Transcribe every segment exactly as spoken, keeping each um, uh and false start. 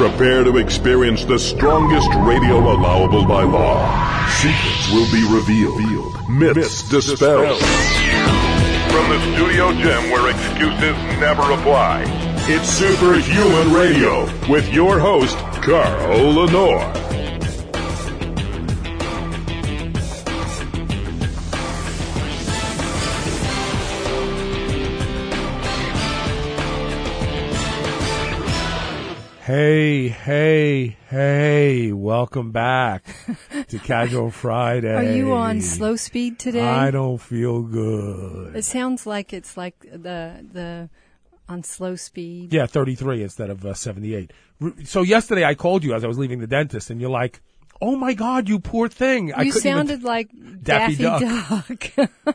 Prepare to experience the strongest radio allowable by law. Secrets will be revealed. Myths dispelled. From the studio gym where excuses never apply, it's Superhuman Radio with your host, Carl Lenore. Hey, hey, hey, welcome back to Casual Friday. Are you on slow speed today? I don't feel good. It sounds like it's like the the on slow speed. Yeah, thirty-three instead of uh, seventy-eight. So yesterday I called you as I was leaving the dentist, and you're like, oh my God, you poor thing. I you sounded even... like Daffy, Daffy Duck. Duck.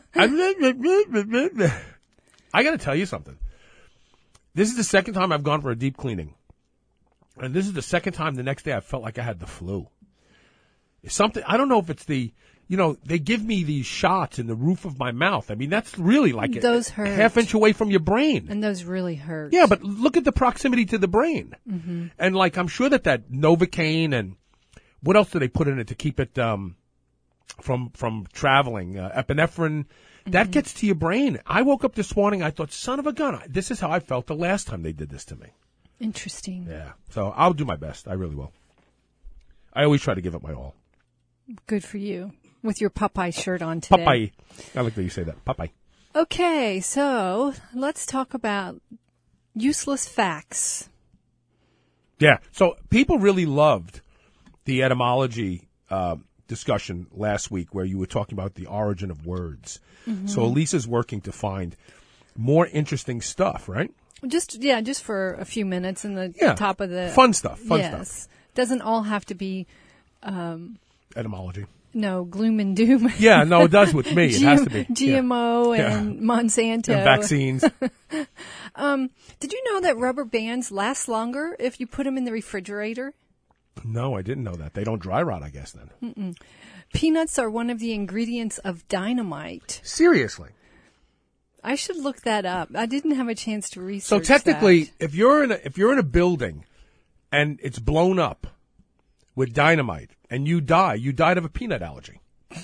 I got to tell you something. This is the second time I've gone for a deep cleaning. And this is the second time the next day I felt like I had the flu. It's something, I don't know if it's the, you know, they give me these shots in the roof of my mouth. I mean, that's really like those a, hurt. half inch away from your brain. And those really hurt. Yeah, but look at the proximity to the brain. Mm-hmm. And like, I'm sure that that Novocaine and what else do they put in it to keep it um, from from traveling? Uh, epinephrine. Mm-hmm. That gets to your brain. I woke up this morning, I thought, son of a gun, this is how I felt the last time they did this to me. Interesting. Yeah. So I'll do my best. I really will. I always try to give it my all. Good for you. With your Popeye shirt on today. Popeye. I like that you say that. Popeye. Okay, so let's talk about useless facts. Yeah. So people really loved the etymology uh, discussion last week where you were talking about the origin of words. Mm-hmm. So Elisa's working to find more interesting stuff, right? Just, yeah, just for a few minutes in the yeah. top of the... Fun stuff, fun yes. stuff. Doesn't all have to be... Um, etymology. No, gloom and doom. Yeah, no, it does with me. It G- has to be. G M O yeah. and yeah. Monsanto. And vaccines. um, did you know that rubber bands last longer if you put them in the refrigerator? No, I didn't know that. They don't dry rot, I guess, then. Mm-mm. Peanuts are one of the ingredients of dynamite. Seriously? I should look that up. I didn't have a chance to research So technically, that. if you're in a, if you're in a building and it's blown up with dynamite and you die, you died of a peanut allergy.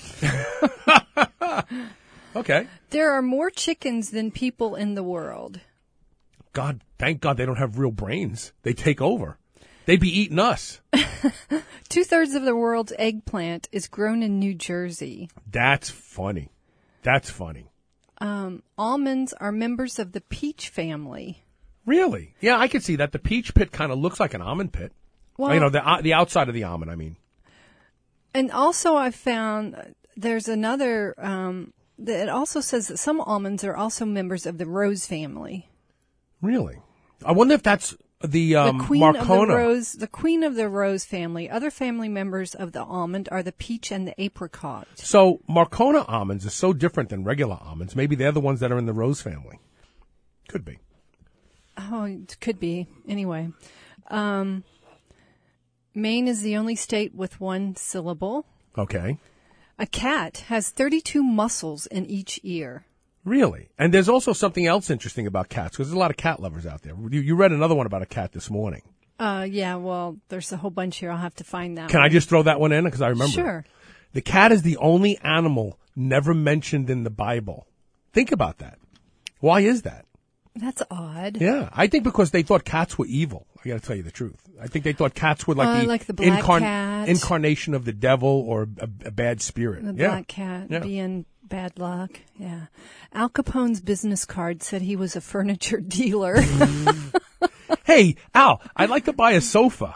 Okay. There are more chickens than people in the world. God, thank God they don't have real brains. They take over. They'd be eating us. Two-thirds of the world's eggplant is grown in New Jersey. That's funny. That's funny. Um, almonds are members of the peach family. Really? Yeah, I could see that. The peach pit kind of looks like an almond pit. Well, you know, the uh, the outside of the almond, I mean. And also I found there's another, um, that it also says that some almonds are also members of the rose family. Really? I wonder if that's the, um, the queen Marcona. Of the rose, the queen of the rose family. Other family members of the almond are the peach and the apricot. So Marcona almonds are so different than regular almonds. Maybe they're the ones that are in the rose family. Could be. Oh, it could be. Anyway. Um, Maine is the only state with one syllable. Okay. A cat has thirty-two muscles in each ear. Really? And there's also something else interesting about cats, because there's a lot of cat lovers out there. You, you read another one about a cat this morning. Uh, yeah, well, there's a whole bunch here. I'll have to find that Can one. I just throw that one in? Because I remember. Sure. It. The cat is the only animal never mentioned in the Bible. Think about that. Why is that? That's odd. Yeah. I think because they thought cats were evil. I got to tell you the truth. I think they thought cats were like uh, the, like the black incarn- cat. incarnation of the devil or a, a bad spirit. The yeah. black cat yeah. being bad luck. Yeah. Al Capone's business card said he was a furniture dealer. Hey, Al, I'd like to buy a sofa.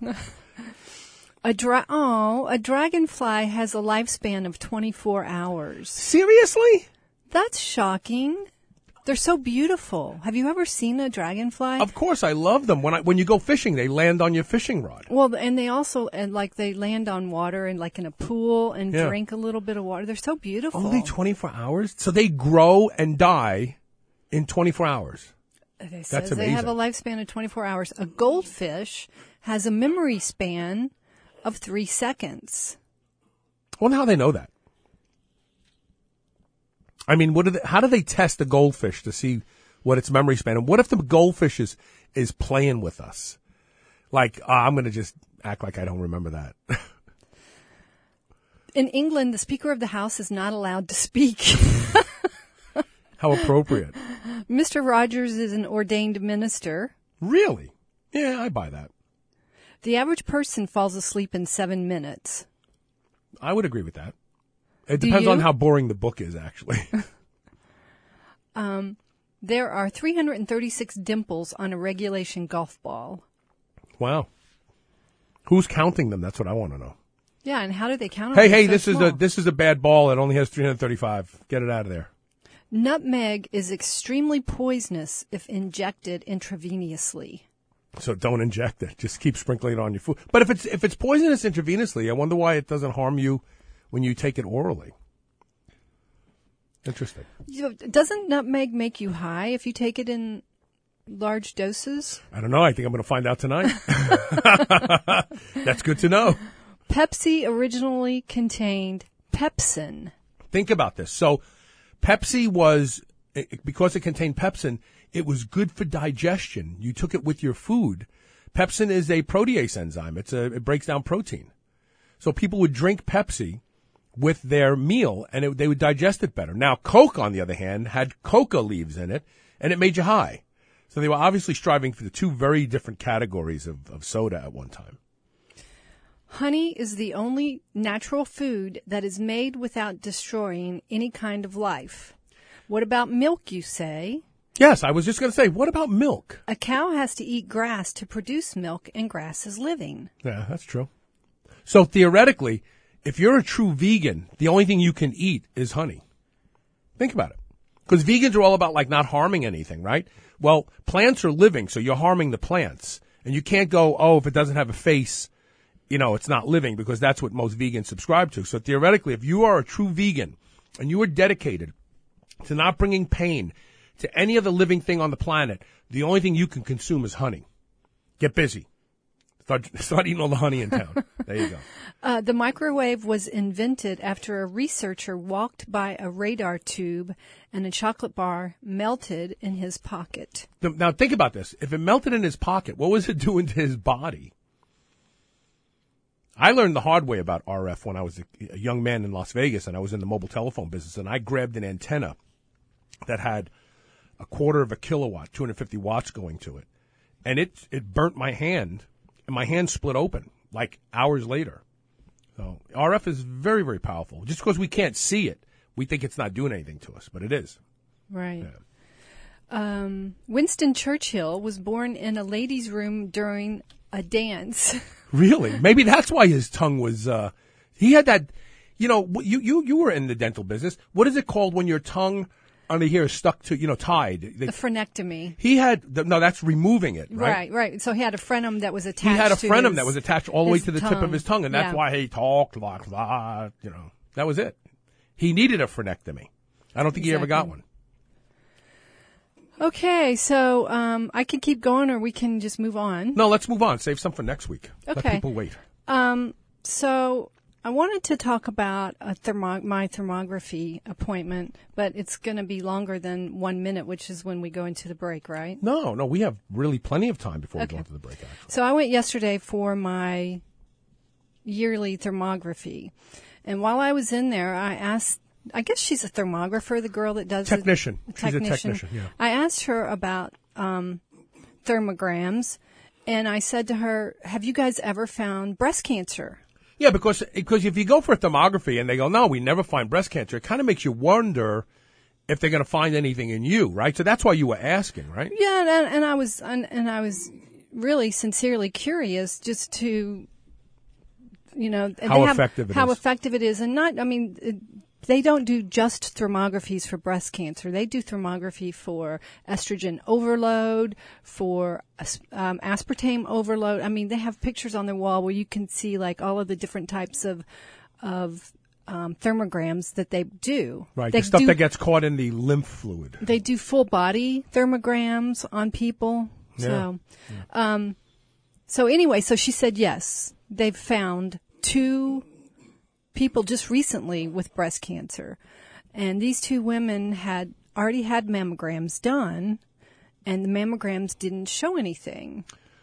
a dra- oh, a dragonfly has a lifespan of twenty-four hours. Seriously? That's shocking. They're so beautiful. Have you ever seen a dragonfly? Of course, I love them. When I, when you go fishing, they land on your fishing rod. Well, and they also, and like they land on water and like in a pool and yeah. drink a little bit of water. They're so beautiful. Only twenty-four hours? So they grow and die in twenty-four hours. They That's says amazing. They have a lifespan of twenty-four hours. A goldfish has a memory span of three seconds. I wonder how they know that. I mean, what do they, how do they test a goldfish to see what its memory span? And what if the goldfish is, is playing with us? Like, uh, I'm going to just act like I don't remember that. In England, the Speaker of the House is not allowed to speak. How appropriate. Mister Rogers is an ordained minister. Really? Yeah, I buy that. The average person falls asleep in seven minutes. I would agree with that. It Do depends you? on how boring the book is, actually. um, there are three hundred thirty-six dimples on a regulation golf ball. Wow. Who's counting them? That's what I want to know. Yeah, and how do they count Hey, them? hey, so this small? is a this is a bad ball. It only has three hundred thirty-five. Get it out of there. Nutmeg is extremely poisonous if injected intravenously. So don't inject it. Just keep sprinkling it on your food. But if it's if it's poisonous intravenously, I wonder why it doesn't harm you when you take it orally. Interesting. You know, doesn't nutmeg make you high if you take it in large doses? I don't know. I think I'm going to find out tonight. That's good to know. Pepsi originally contained pepsin. Think about this. So Pepsi was, because it contained pepsin, it was good for digestion. You took it with your food. Pepsin is a protease enzyme. It's a, it breaks down protein. So people would drink Pepsi with their meal, and it, they would digest it better. Now, Coke, on the other hand, had coca leaves in it, and it made you high. So they were obviously striving for the two very different categories of, of soda at one time. Honey is the only natural food that is made without destroying any kind of life. What about milk, you say? Yes, I was just going to say, what about milk? A cow has to eat grass to produce milk, and grass is living. Yeah, that's true. So theoretically, if you're a true vegan, the only thing you can eat is honey. Think about it. Because vegans are all about, like, not harming anything, right? Well, plants are living, so you're harming the plants. And you can't go, oh, if it doesn't have a face, you know, it's not living, because that's what most vegans subscribe to. So theoretically, if you are a true vegan and you are dedicated to not bringing pain to any other living thing on the planet, the only thing you can consume is honey. Get busy. Start, start eating all the honey in town. There you go. Uh, the microwave was invented after a researcher walked by a radar tube and a chocolate bar melted in his pocket. Now think about this. If it melted in his pocket, what was it doing to his body? I learned the hard way about R F when I was a, a young man in Las Vegas, and I was in the mobile telephone business, and I grabbed an antenna that had a quarter of a kilowatt, two hundred fifty watts going to it. And it, it burnt my hand, and my hand split open, like hours later. So R F is very, very powerful. Just because we can't see it, we think it's not doing anything to us, but it is. Right. Yeah. Um, Winston Churchill was born in a ladies' room during a dance. Really? Maybe that's why his tongue was, uh, he had that, you know, you, you, you were in the dental business. What is it called when your tongue under here is stuck to, you know, tied? The frenectomy. He had, the, no, that's removing it, right? Right, right. So he had a frenum that was attached He had a to frenum his, that was attached all the way his to the tongue. tip of his tongue, and that's Yeah. why he talked like that, you know. That was it. He needed a frenectomy. I don't think he ever got Exactly. one. Okay, so um, I can keep going, or we can just move on. No, let's move on. Save some for next week. Let Okay. people wait. Um, so I wanted to talk about a thermo- my thermography appointment, but it's going to be longer than one minute, which is when we go into the break, right? No, no, we have really plenty of time before we Okay. go into the break, actually. So I went yesterday for my yearly thermography, and while I was in there, I asked. I guess she's a thermographer, the girl that does Technician. it. She's a technician, yeah. I asked her about um, thermograms, and I said to her, "Have you guys ever found breast cancer?" Yeah, because because if you go for a thermography and they go, no, we never find breast cancer, it kind of makes you wonder if they're going to find anything in you, right? So that's why you were asking, right? Yeah, and, and I was and, and I was really sincerely curious just to, you know, How they have- effective it how is. effective it is, and not. I mean. It, They don't do just thermographies for breast cancer. They do thermography for estrogen overload, for um, aspartame overload. I mean, they have pictures on their wall where you can see like all of the different types of of um, thermograms that they do. Right, They the stuff do, that gets caught in the lymph fluid. They do full body thermograms on people. So, Yeah. um, so anyway, so she said yes, they've found two people just recently with breast cancer. And these two women had already had mammograms done, and the mammograms didn't show anything.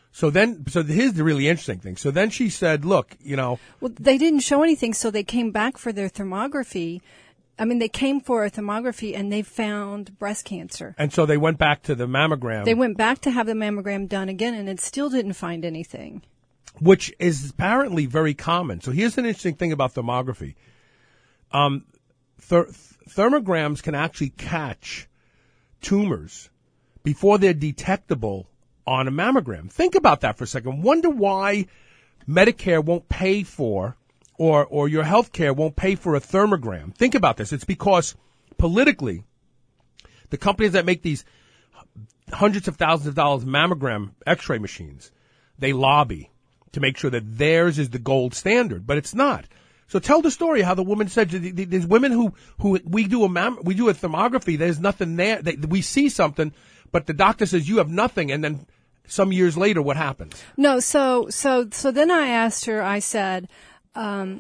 So then, so here's the really interesting thing. So then she said, look, you know. Well, they didn't show anything, so they came back for their thermography. I mean, they came for a thermography and they found breast cancer. And so they went back to the mammogram. They went back to have the mammogram done again, and it still didn't find anything. Which is apparently very common. So here's an interesting thing about thermography. Um, ther- thermograms can actually catch tumors before they're detectable on a mammogram. Think about that for a second. Wonder why Medicare won't pay for, or or your health care won't pay for a thermogram. Think about this. It's because politically, the companies that make these hundreds of thousands of dollars mammogram x-ray machines, they lobby to make sure that theirs is the gold standard, but it's not. So tell the story how the woman said there's women who, who we do a mam, we do a thermography, there's nothing there. They, we see something, but the doctor says you have nothing, and then some years later, what happens? No, so so so then I asked her. I said, um,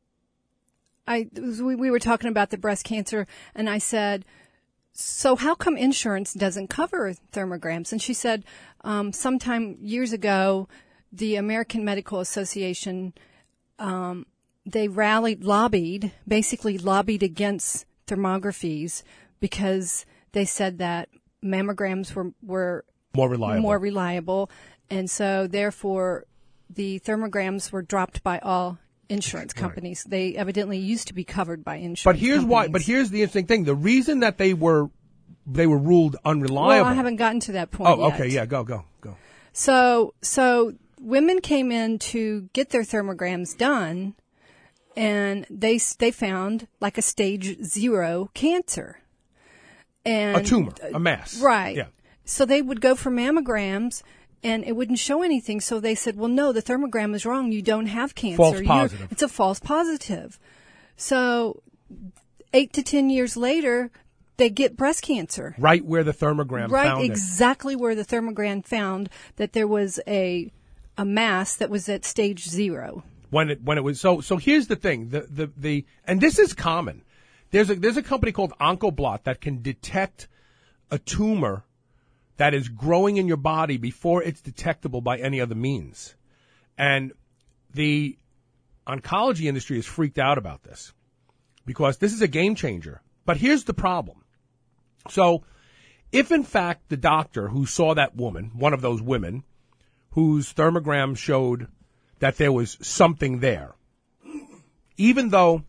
I we, we were talking about the breast cancer, and I said, so how come insurance doesn't cover thermograms? And she said, um, sometime years ago, the American Medical Association, um, they rallied, lobbied, basically lobbied against thermographies because they said that mammograms were were More reliable. More reliable. And so, therefore, the thermograms were dropped by all insurance companies. Right. They evidently used to be covered by insurance But here's companies. why. But here's the interesting thing. The reason that they were they were ruled unreliable. Well, I haven't gotten to that point Oh, yet. okay. Yeah, go, go, go. So, so women came in to get their thermograms done, and they they found like a stage zero cancer. And a tumor, a mass. Right. Yeah. So they would go for mammograms, and it wouldn't show anything. So they said, well, no, the thermogram is wrong. You don't have cancer. False You're, positive. it's a false positive. So eight to ten years later, they get breast cancer. Right where the thermogram right, found it. Right, exactly where the thermogram found that there was a a mass that was at stage zero. When it when it was so so here's the thing. The the, the and this is common. There's a there's a company called Oncoblot that can detect a tumor that is growing in your body before it's detectable by any other means. And the oncology industry is freaked out about this because this is a game changer. But here's the problem. So if, in fact, the doctor who saw that woman, one of those women, whose thermogram showed that there was something there, even though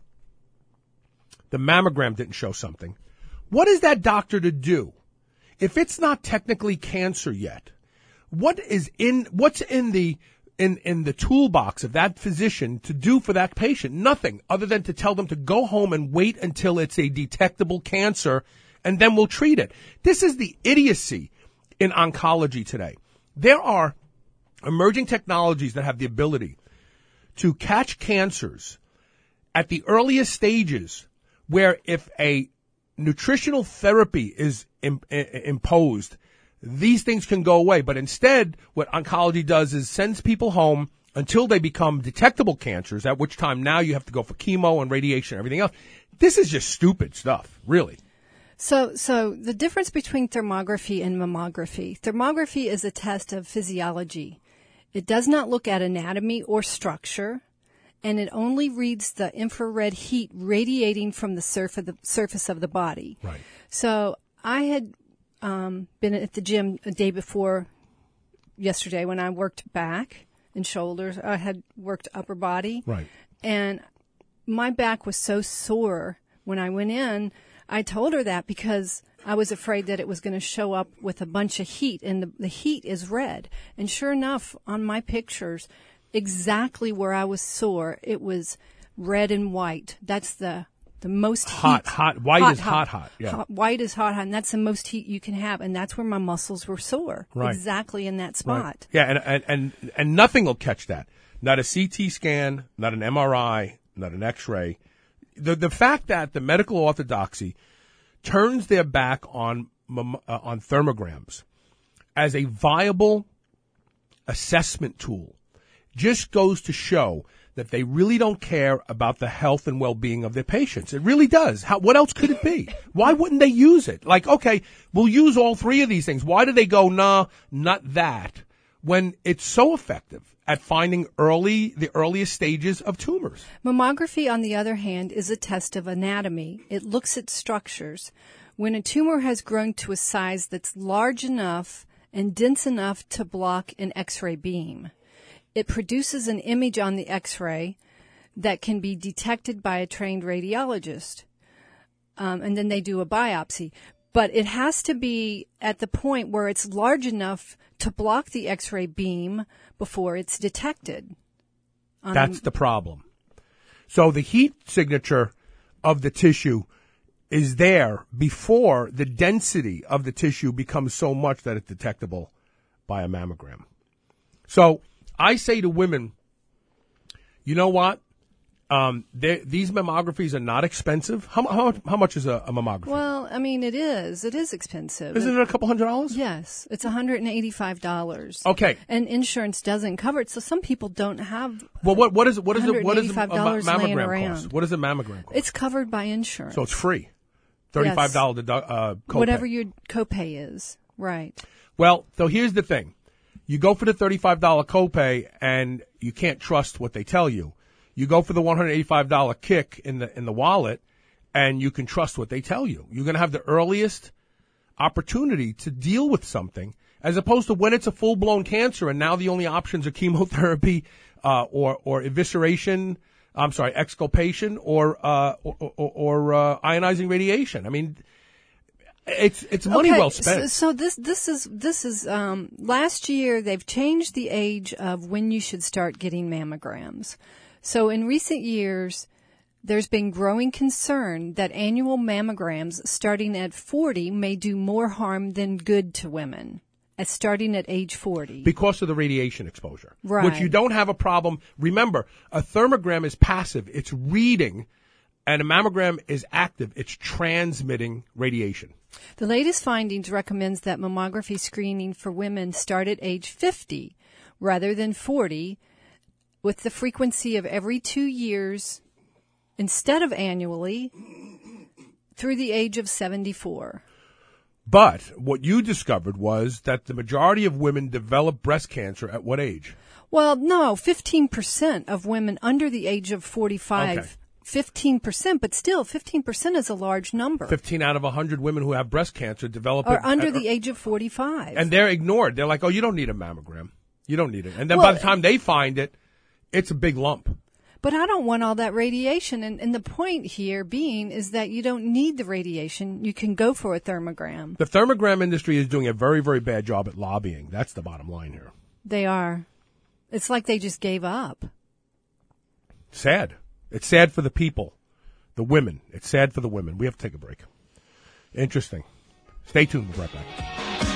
the mammogram didn't show something, what is that doctor to do? If it's not technically cancer yet, what is in what's in the in in the toolbox of that physician to do for that patient? Nothing other than to tell them to go home and wait until it's a detectable cancer, and then we'll treat it. This is the idiocy in oncology today. There are emerging technologies that have the ability to catch cancers at the earliest stages, where if a nutritional therapy is im- imposed, these things can go away. But instead, what oncology does is sends people home until they become detectable cancers, at which time now you have to go for chemo and radiation and everything else. This is just stupid stuff, really. So, so the difference between thermography and mammography. Thermography is a test of physiology. It does not look at anatomy or structure, and it only reads the infrared heat radiating from the, surf of the surface of the body. Right. So I had um, been at the gym a day before yesterday when I worked back and shoulders. I had worked upper body. Right. And my back was so sore when I went in. I told her that because I was afraid that it was going to show up with a bunch of heat, and the, the heat is red. And sure enough, on my pictures, exactly where I was sore, it was red and white. That's the the most hot, heat. hot, white hot, is hot, hot. Yeah, hot, white is hot, hot, and that's the most heat you can have, and that's where my muscles were sore, right. exactly in that spot. Right. Yeah, and, and and and nothing will catch that. Not a C T scan, not an M R I, not an X-ray. The the fact that the medical orthodoxy turns their back on uh, on thermograms as a viable assessment tool just goes to show that they really don't care about the health and well-being of their patients. It really does. How, what else could it be? Why wouldn't they use it? Like, okay, we'll use all three of these things. Why do they go, nah, not that? when it's so effective at finding early, the earliest stages of tumors? Mammography, on the other hand, is a test of anatomy. It looks at structures. When a tumor has grown to a size that's large enough and dense enough to block an X-ray beam, it produces an image on the X-ray that can be detected by a trained radiologist. Um, and then they do a biopsy. But it has to be at the point where it's large enough to block the X-ray beam before it's detected. That's the problem. So the heat signature of the tissue is there before the density of the tissue becomes so much that it's detectable by a mammogram. So I say to women, you know what? Um, these mammographies are not expensive. How, how, how much is a, a mammography? Well, I mean, it is. It is expensive. Isn't it a couple hundred dollars? Yes. It's one hundred eighty-five dollars. Okay. And insurance doesn't cover it, so some people don't have Well, what, what is, what is, it, what is a, a mammogram mammogram cost? What does a mammogram cost? It's covered by insurance. So it's free. thirty-five dollars yes. dedu- uh, copay. Whatever your copay is. Right. Well, so here's the thing. You go for the thirty-five dollars copay and you can't trust what they tell you. You go for the one hundred eighty-five dollars kick in the in the wallet, and you can trust what they tell you. You're going to have the earliest opportunity to deal with something, as opposed to when it's a full-blown cancer, and now the only options are chemotherapy uh, or or evisceration. I'm sorry, exculpation or uh, or, or, or uh, ionizing radiation. I mean, it's it's money okay, well spent. So, so this this is this is um, last year they've changed the age of when you should start getting mammograms. So in recent years, there's been growing concern that annual mammograms starting at forty may do more harm than good to women, as starting at age forty. Because of the radiation exposure. Right. Which you don't have a problem. Remember, a thermogram is passive. It's reading, and a mammogram is active. It's transmitting radiation. The latest findings recommends that mammography screening for women start at age fifty rather than forty, with the frequency of every two years instead of annually through the age of seventy-four. But what you discovered was that the majority of women develop breast cancer at what age? Well, no, fifteen percent of women under the age of forty-five. Okay. fifteen percent, but still, fifteen percent is a large number. fifteen out of one hundred women who have breast cancer develop Or it. under at, the age of forty-five. And they're ignored. They're like, oh, you don't need a mammogram. You don't need it. And then Well, by the time they find it, it's a big lump. But I don't want all that radiation. And, and the point here being is that you don't need the radiation. You can go for a thermogram. The thermogram industry is doing a very, very bad job at lobbying. That's the bottom line here. They are. It's like they just gave up. Sad. It's sad for the people, the women. It's sad for the women. We have to take a break. Interesting. Stay tuned. We'll be right back.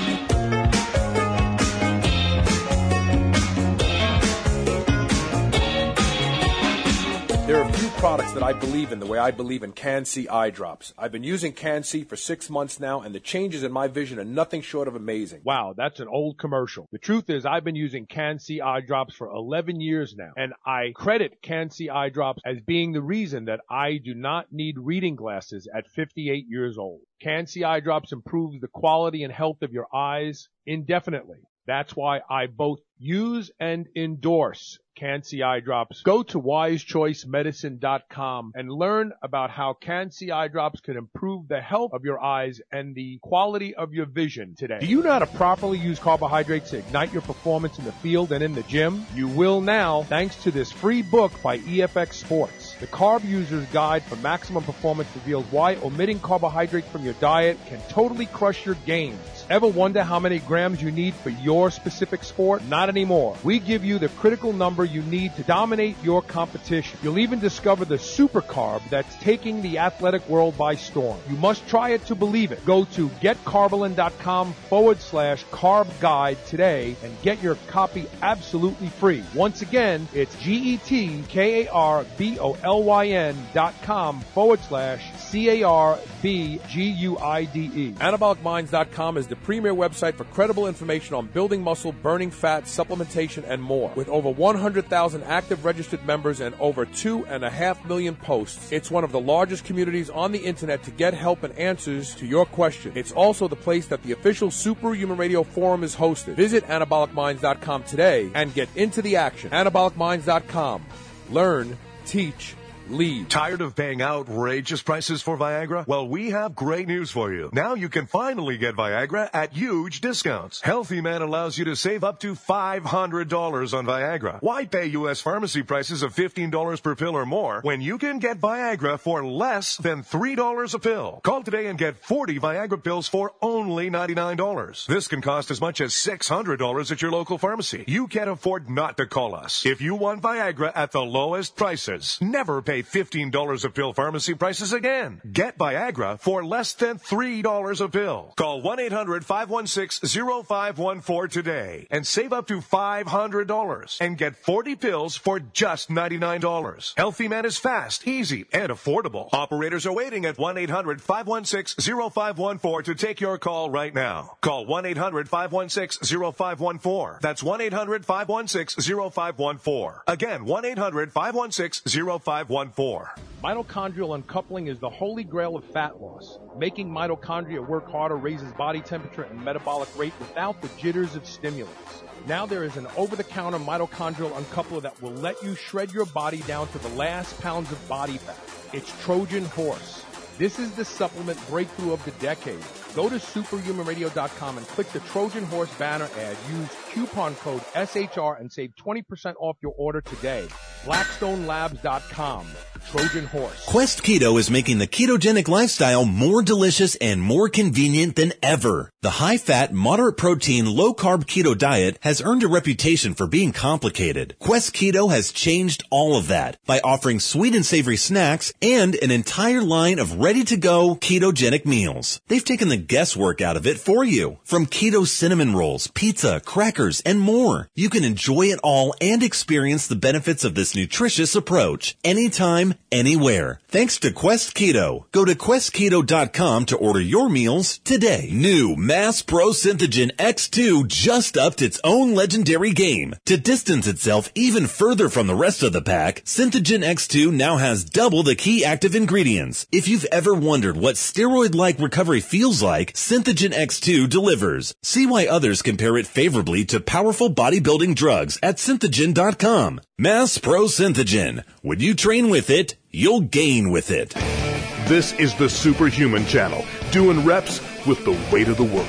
There are a few products that I believe in the way I believe in Can-C eye drops. I've been using Can-C for six months now, and the changes in my vision are nothing short of amazing. Wow, that's an old commercial. The truth is I've been using Can-C eye drops for eleven years now, and I credit Can-C eye drops as being the reason that I do not need reading glasses at fifty-eight years old. Can-C eye drops improves the quality and health of your eyes indefinitely. That's why I both use and endorse Can-C eye drops. Go to wise choice medicine dot com and learn about how Can-C eye drops can improve the health of your eyes and the quality of your vision today. Do you know how to properly use carbohydrates to ignite your performance in the field and in the gym? You will now, thanks to this free book by E F X Sports. The Carb User's Guide for Maximum Performance reveals why omitting carbohydrates from your diet can totally crush your gains. Ever wonder how many grams you need for your specific sport? Not anymore. We give you the critical number you need to dominate your competition. You'll even discover the super carb that's taking the athletic world by storm. You must try it to believe it. Go to getcarbolin.com forward slash carb guide today and get your copy absolutely free. Once again, it's G-E-T-K-A-R-B-O-L-Y-N dot com forward slash C-A-R-B-G-U-I-D-E. Anabolic Minds dot com is the premier website for credible information on building muscle, burning fat, supplementation, and more. With over one hundred thousand active registered members and over two and a half million posts, it's one of the largest communities on the internet to get help and answers to your questions. It's also the place that the official Superhuman Radio Forum is hosted. Visit anabolic minds dot com today and get into the action. anabolic minds dot com. Learn, teach, lead. Tired of paying outrageous prices for Viagra? Well, we have great news for you. Now you can finally get Viagra at huge discounts. Healthy Man allows you to save up to five hundred dollars on Viagra. Why pay U S pharmacy prices of fifteen dollars per pill or more when you can get Viagra for less than three dollars a pill? Call today and get forty Viagra pills for only ninety-nine dollars. This can cost as much as six hundred dollars at your local pharmacy. You can't afford not to call us. If you want Viagra at the lowest prices, never pay fifteen dollars a pill pharmacy prices again. Get Viagra for less than three dollars a pill. Call one eight hundred five one six zero five one four today and save up to five hundred dollars and get forty pills for just ninety-nine dollars. Healthy Man is fast, easy, and affordable. Operators are waiting at one eight hundred five one six zero five one four to take your call right now. Call one eight hundred five one six zero five one four. That's one eight hundred five one six zero five one four. Again, one eight hundred five one six zero five one four. Mitochondrial uncoupling is the holy grail of fat loss. Making mitochondria work harder raises body temperature and metabolic rate without the jitters of stimulants. Now there is an over-the-counter mitochondrial uncoupler that will let you shred your body down to the last pounds of body fat. It's Trojan Horse. This is the supplement breakthrough of the decade. Go to superhuman radio dot com and click the Trojan Horse banner ad. Use coupon code S H R and save twenty percent off your order today. blackstone labs dot com. Trojan Horse. Quest Keto is making the ketogenic lifestyle more delicious and more convenient than ever. The high-fat, moderate-protein, low-carb keto diet has earned a reputation for being complicated. Quest Keto has changed all of that by offering sweet and savory snacks and an entire line of ready-to-go ketogenic meals. They've taken the guesswork out of it for you. From keto cinnamon rolls, pizza, crackers, and more. You can enjoy it all and experience the benefits of this nutritious approach anytime, anywhere. Thanks to Quest Keto. Go to quest keto dot com to order your meals today. New Mass Pro Synthogen X two just upped its own legendary game. To distance itself even further from the rest of the pack, Synthogen X two now has double the key active ingredients. If you've ever wondered what steroid-like recovery feels like, Synthogen X two delivers. See why others compare it favorably to powerful bodybuilding drugs at synthogen dot com. Mass Pro Synthogen. When you train with it, you'll gain with it. This is the Superhuman Channel, doing reps with the weight of the world.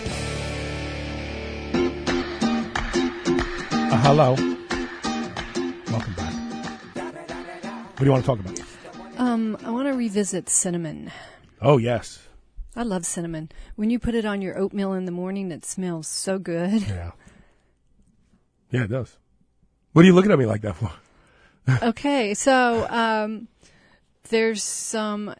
Uh, hello. Welcome back. What do you want to talk about? Um, I want to revisit cinnamon. Oh, yes. I love cinnamon. When you put it on your oatmeal in the morning, it smells so good. Yeah. Yeah, it does. What are you looking at me like that for? Okay, so um, there's some...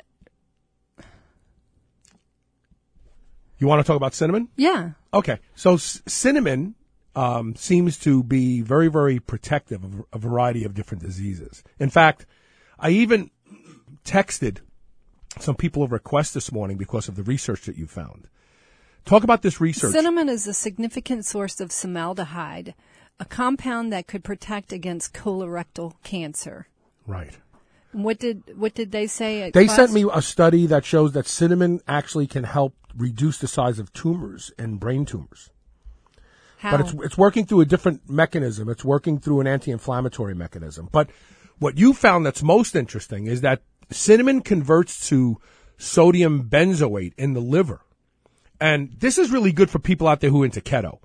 You want to talk about cinnamon? Yeah. Okay, so c- cinnamon um, seems to be very, very protective of a variety of different diseases. In fact, I even texted some people a request this morning because of the research that you found. Talk about this research. Cinnamon is a significant source of formaldehyde, a compound that could protect against colorectal cancer. Right. What did what did they say? At they class? sent me a study that shows that cinnamon actually can help reduce the size of tumors and brain tumors. How? But it's it's working through a different mechanism. It's working through an anti-inflammatory mechanism. But what you found that's most interesting is that cinnamon converts to sodium benzoate in the liver. And this is really good for people out there who are into keto.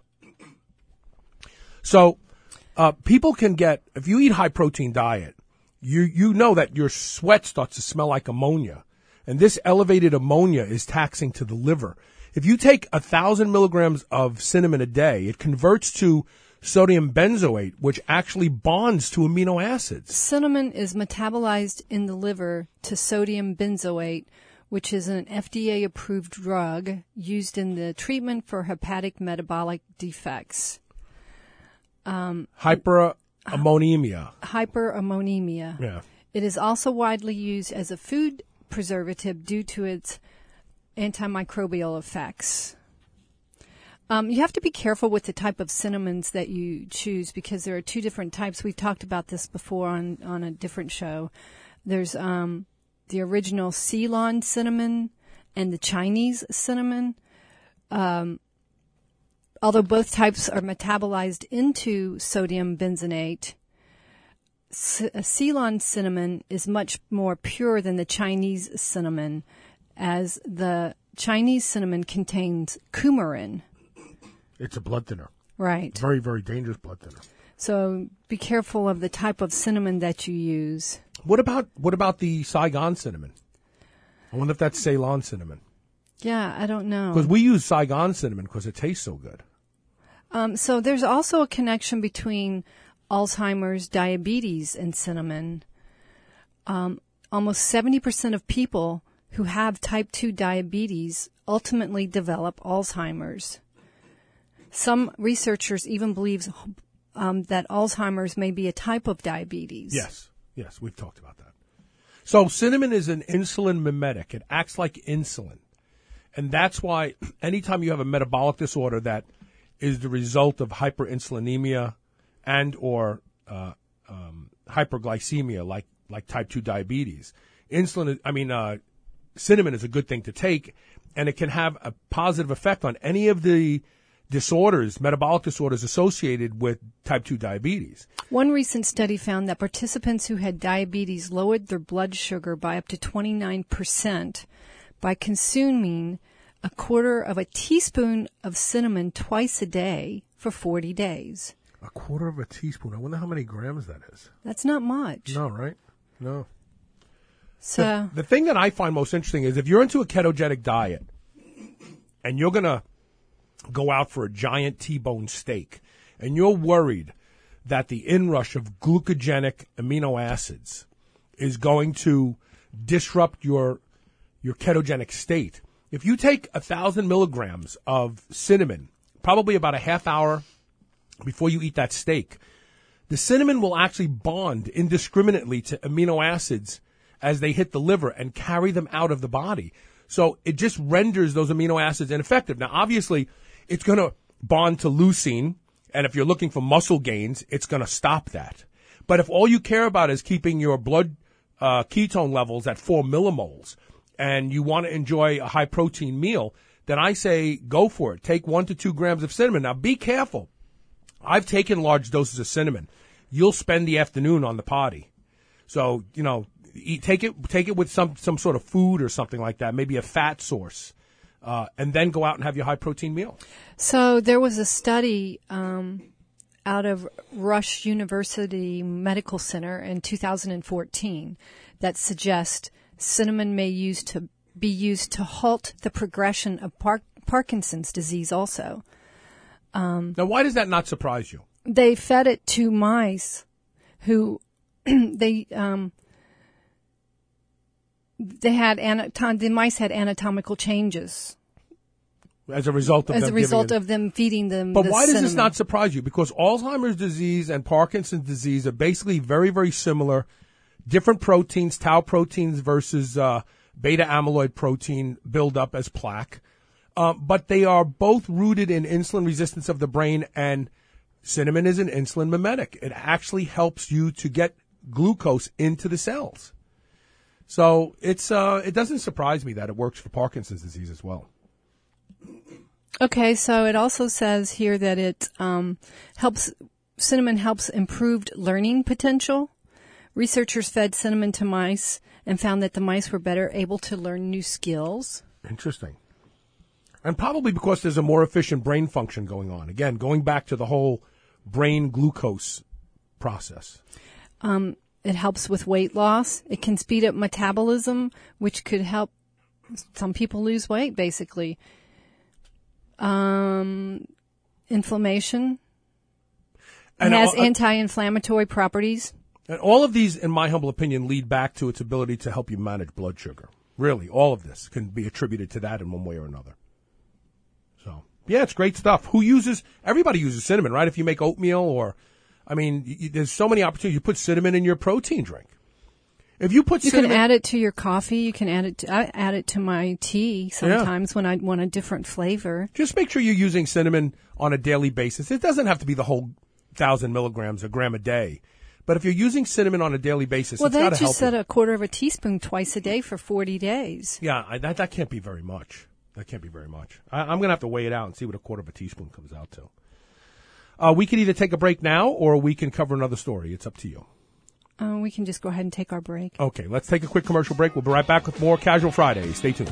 So, uh, people can get, if you eat high protein diet, you, you know that your sweat starts to smell like ammonia. And this elevated ammonia is taxing to the liver. If you take a thousand milligrams of cinnamon a day, it converts to sodium benzoate, which actually bonds to amino acids. Cinnamon is metabolized in the liver to sodium benzoate, which is an F D A-approved drug used in the treatment for hepatic metabolic defects. Um, Hyperammonemia. Hyperammonemia. Yeah. It is also widely used as a food preservative due to its antimicrobial effects. Um, you have to be careful with the type of cinnamons that you choose because there are two different types. We've talked about this before on, on a different show. There's um, the original Ceylon cinnamon and the Chinese cinnamon. Um, although both types are metabolized into sodium benzenate, C- Ceylon cinnamon is much more pure than the Chinese cinnamon, as the Chinese cinnamon contains coumarin. It's a blood thinner. Right. Very, very dangerous blood thinner. So be careful of the type of cinnamon that you use. What about what about the Saigon cinnamon? I wonder if that's Ceylon cinnamon. Yeah, I don't know. Because we use Saigon cinnamon because it tastes so good. Um, so there's also a connection between Alzheimer's, diabetes, and cinnamon. Um, almost seventy percent of people who have type two diabetes ultimately develop Alzheimer's. Some researchers even believe um, that Alzheimer's may be a type of diabetes. Yes, yes, we've talked about that. So cinnamon is an insulin mimetic. It acts like insulin. And that's why anytime you have a metabolic disorder that is the result of hyperinsulinemia and or uh, um, hyperglycemia, like like type two diabetes, insulin, I mean, uh, cinnamon is a good thing to take, and it can have a positive effect on any of the disorders, metabolic disorders associated with type two diabetes. One recent study found that participants who had diabetes lowered their blood sugar by up to twenty-nine percent by consuming a quarter of a teaspoon of cinnamon twice a day for forty days. A quarter of a teaspoon. I wonder how many grams that is. That's not much. No, right? No. So the, the thing that I find most interesting is if you're into a ketogenic diet and you're going to go out for a giant T-bone steak and you're worried that the inrush of glucogenic amino acids is going to disrupt your your ketogenic state, if you take a thousand milligrams of cinnamon, probably about a half hour before you eat that steak, the cinnamon will actually bond indiscriminately to amino acids as they hit the liver and carry them out of the body. So it just renders those amino acids ineffective. Now, obviously, it's going to bond to leucine, and if you're looking for muscle gains, it's going to stop that. But if all you care about is keeping your blood uh, ketone levels at four millimoles, and you want to enjoy a high-protein meal, then I say go for it. Take one to two grams of cinnamon. Now, be careful. I've taken large doses of cinnamon. You'll spend the afternoon on the potty. So, you know, eat, take it take it with some, some sort of food or something like that, maybe a fat source, uh, and then go out and have your high-protein meal. So there was a study um, out of Rush University Medical Center in two thousand fourteen that suggests cinnamon may use to be used to halt the progression of Par- Parkinson's disease also. Um, now, why does that not surprise you? They fed it to mice who they um, they had anatom- the mice had anatomical changes as a result of as them a result giving it- of them feeding them. But the why does cinnamon. this not surprise you? Because Alzheimer's disease and Parkinson's disease are basically very, very similar. Different proteins, tau proteins versus uh, beta amyloid protein build up as plaque. Uh, but they are both rooted in insulin resistance of the brain, and cinnamon is an insulin mimetic. It actually helps you to get glucose into the cells. So it's uh, it doesn't surprise me that it works for Parkinson's disease as well. Okay, so it also says here that it um, helps, cinnamon helps improved learning potential. Researchers fed cinnamon to mice and found that the mice were better able to learn new skills. Interesting. And probably because there's a more efficient brain function going on. Again, going back to the whole brain glucose process. Um, it helps with weight loss. It can speed up metabolism, which could help some people lose weight, basically. Um, inflammation. It And has all- anti-inflammatory properties. And all of these, in my humble opinion, lead back to its ability to help you manage blood sugar. Really, all of this can be attributed to that in one way or another. So, yeah, it's great stuff. Who uses, everybody uses cinnamon, right? If you make oatmeal or, I mean, y- y- there's so many opportunities. You put cinnamon in your protein drink. If you put You cinnamon, can add it to your coffee. You can add it. To, I add it to my tea sometimes yeah. when I want a different flavor. Just make sure you're using cinnamon on a daily basis. It doesn't have to be the whole thousand milligrams, a gram a day. But if you're using cinnamon on a daily basis, well, it's got to help they just said you. a quarter of a teaspoon twice a day for forty days. Yeah, I, that that can't be very much. That can't be very much. I, I'm going to have to weigh it out and see what a quarter of a teaspoon comes out to. Uh, we can either take a break now or we can cover another story. It's up to you. Uh, we can just go ahead and take our break. Okay, let's take a quick commercial break. We'll be right back with more Casual Friday. Stay tuned.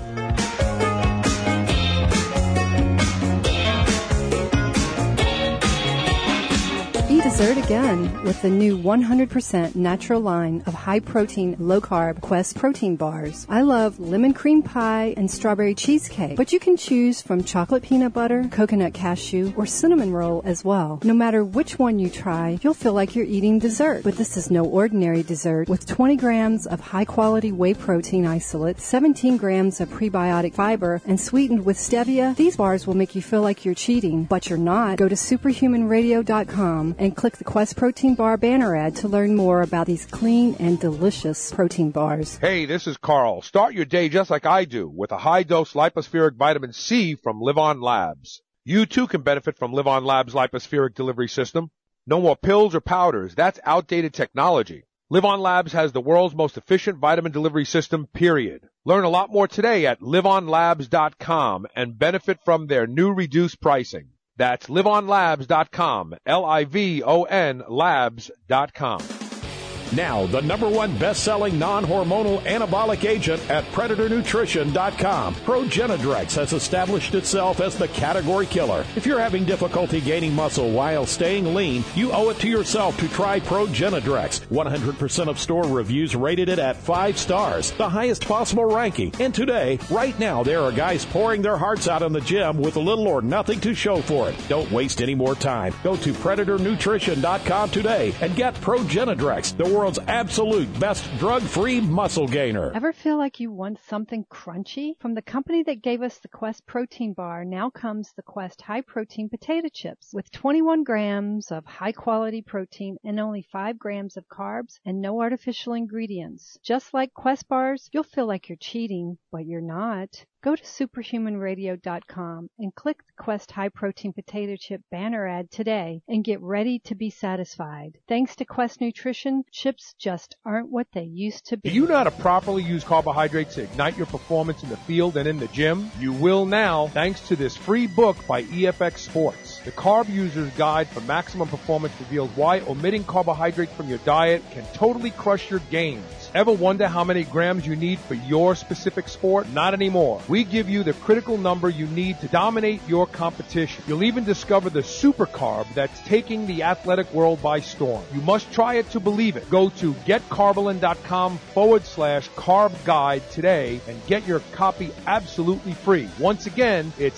Eat dessert again with the new one hundred percent natural line of high-protein, low-carb Quest protein bars. I love lemon cream pie and strawberry cheesecake, but you can choose from chocolate peanut butter, coconut cashew, or cinnamon roll as well. No matter which one you try, you'll feel like you're eating dessert. But this is no ordinary dessert. With twenty grams of high-quality whey protein isolate, seventeen grams of prebiotic fiber, and sweetened with stevia, these bars will make you feel like you're cheating, but you're not. Go to superhuman radio dot com and click the Quest Protein Bar banner ad to learn more about these clean and delicious protein bars. Hey, this is Carl. Start your day just like I do with a high-dose lipospheric vitamin C from Live On Labs. You too can benefit from Live On Labs' lipospheric delivery system. No more pills or powders. That's outdated technology. Live On Labs has the world's most efficient vitamin delivery system, period. Learn a lot more today at live on labs dot com and benefit from their new reduced pricing. That's live on labs dot com, L I V O N labs dot com. Now, the number one best-selling non-hormonal anabolic agent at predator nutrition dot com. Progenadrex has established itself as the category killer. If you're having difficulty gaining muscle while staying lean, you owe it to yourself to try Progenadrex. one hundred percent of store reviews rated it at five stars, the highest possible ranking. And today, right now, there are guys pouring their hearts out in the gym with little or nothing to show for it. Don't waste any more time. Go to predator nutrition dot com today and get Progenadrex, the world's absolute best drug-free muscle gainer. Ever feel like you want something crunchy? From the company that gave us the Quest protein bar, now comes the Quest high-protein potato chips with twenty-one grams of high-quality protein and only five grams of carbs and no artificial ingredients. Just like Quest bars, you'll feel like you're cheating, but you're not. Go to superhuman radio dot com and click the Quest High Protein Potato Chip banner ad today and get ready to be satisfied. Thanks to Quest Nutrition, chips just aren't what they used to be. Do you know how to properly use carbohydrates to ignite your performance in the field and in the gym? You will now, thanks to this free book by E F X Sports. The Carb User's Guide for Maximum Performance reveals why omitting carbohydrates from your diet can totally crush your gains. Ever wonder how many grams you need for your specific sport? Not anymore. We give you the critical number you need to dominate your competition. You'll even discover the super carb that's taking the athletic world by storm. You must try it to believe it. Go to getcarbolin.com forward slash carb guide today and get your copy absolutely free. Once again, it's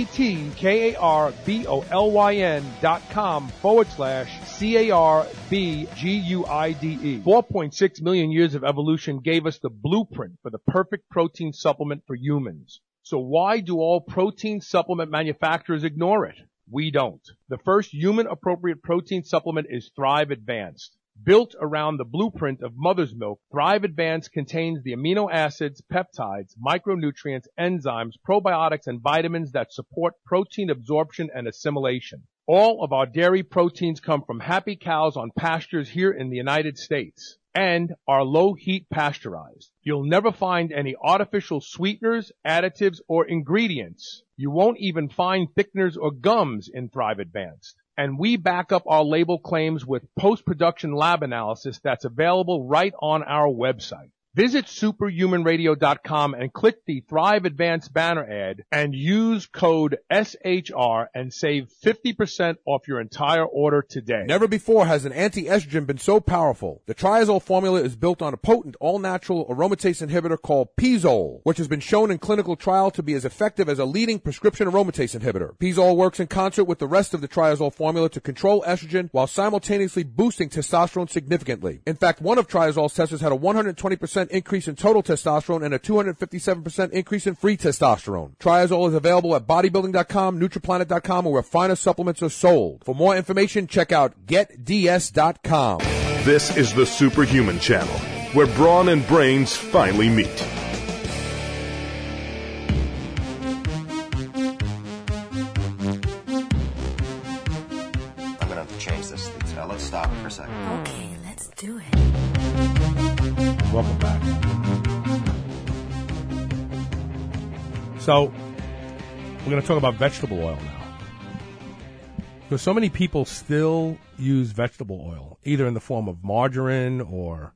G-E-T-K-A-R-B-O-L-Y-N dot com forward slash C-A-R-B-G-U-I-D-E. four point six million years of evolution gave us the blueprint for the perfect protein supplement for humans. So why do all protein supplement manufacturers ignore it? We don't. The first human-appropriate protein supplement is Thrive Advanced. Built around the blueprint of mother's milk, Thrive Advanced contains the amino acids, peptides, micronutrients, enzymes, probiotics, and vitamins that support protein absorption and assimilation. All of our dairy proteins come from happy cows on pastures here in the United States and are low-heat pasteurized. You'll never find any artificial sweeteners, additives, or ingredients. You won't even find thickeners or gums in Thrive Advanced. And we back up our label claims with post-production lab analysis that's available right on our website. Visit superhuman radio dot com and click the Thrive Advanced banner ad and use code S H R and save fifty percent off your entire order today. Never before has an anti-estrogen been so powerful. The Triazole formula is built on a potent all-natural aromatase inhibitor called Pizole, which has been shown in clinical trial to be as effective as a leading prescription aromatase inhibitor. Pizole works in concert with the rest of the Triazole formula to control estrogen while simultaneously boosting testosterone significantly. In fact, one of Triazole's testers had a one hundred twenty percent increase in total testosterone and a two hundred fifty-seven percent increase in free testosterone. Triazole is available at bodybuilding dot com, nutriplanet dot com, or where finer supplements are sold. For more information, check out get d s dot com. This is the Superhuman Channel. where brawn and brains finally meet. I'm going to change this. Uh, let's stop for a second. Okay, let's do it. Welcome back. So, we're going to talk about vegetable oil now. Because so many people still use vegetable oil, either in the form of margarine or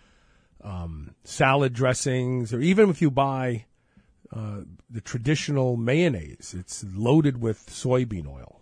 um, salad dressings, or even if you buy uh, the traditional mayonnaise, it's loaded with soybean oil.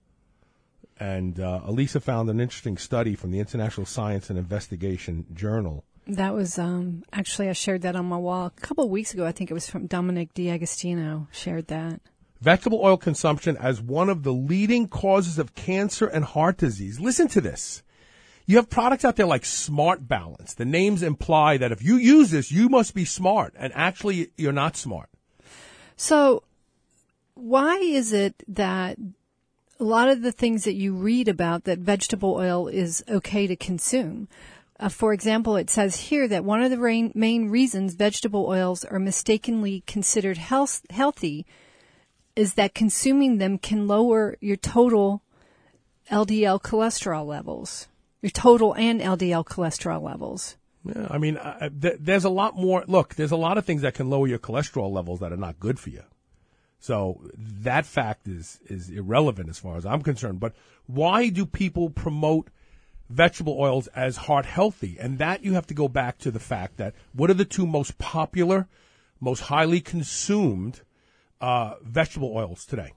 And uh, Elisa found an interesting study from the International Science and Investigation Journal. That was, um, actually, I shared that on my wall a couple of weeks ago. I think it was from Dominic D'Agostino shared that. Vegetable oil consumption as one of the leading causes of cancer and heart disease. Listen to this. You have products out there like Smart Balance. The names imply that if you use this, you must be smart. And actually, you're not smart. So why is it that a lot of the things that you read about that vegetable oil is okay to consume? Uh, for example, it says here that one of the main, main reasons vegetable oils are mistakenly considered health, healthy is that consuming them can lower your total L D L cholesterol levels, your total and L D L cholesterol levels. Yeah, I mean, uh, th- there's a lot more. Look, there's a lot of things that can lower your cholesterol levels that are not good for you. So that fact is, is irrelevant as far as I'm concerned. But why do people promote vegetable oils as heart healthy? And that you have to go back to the fact that what are the two most popular, most highly consumed Uh, vegetable oils today?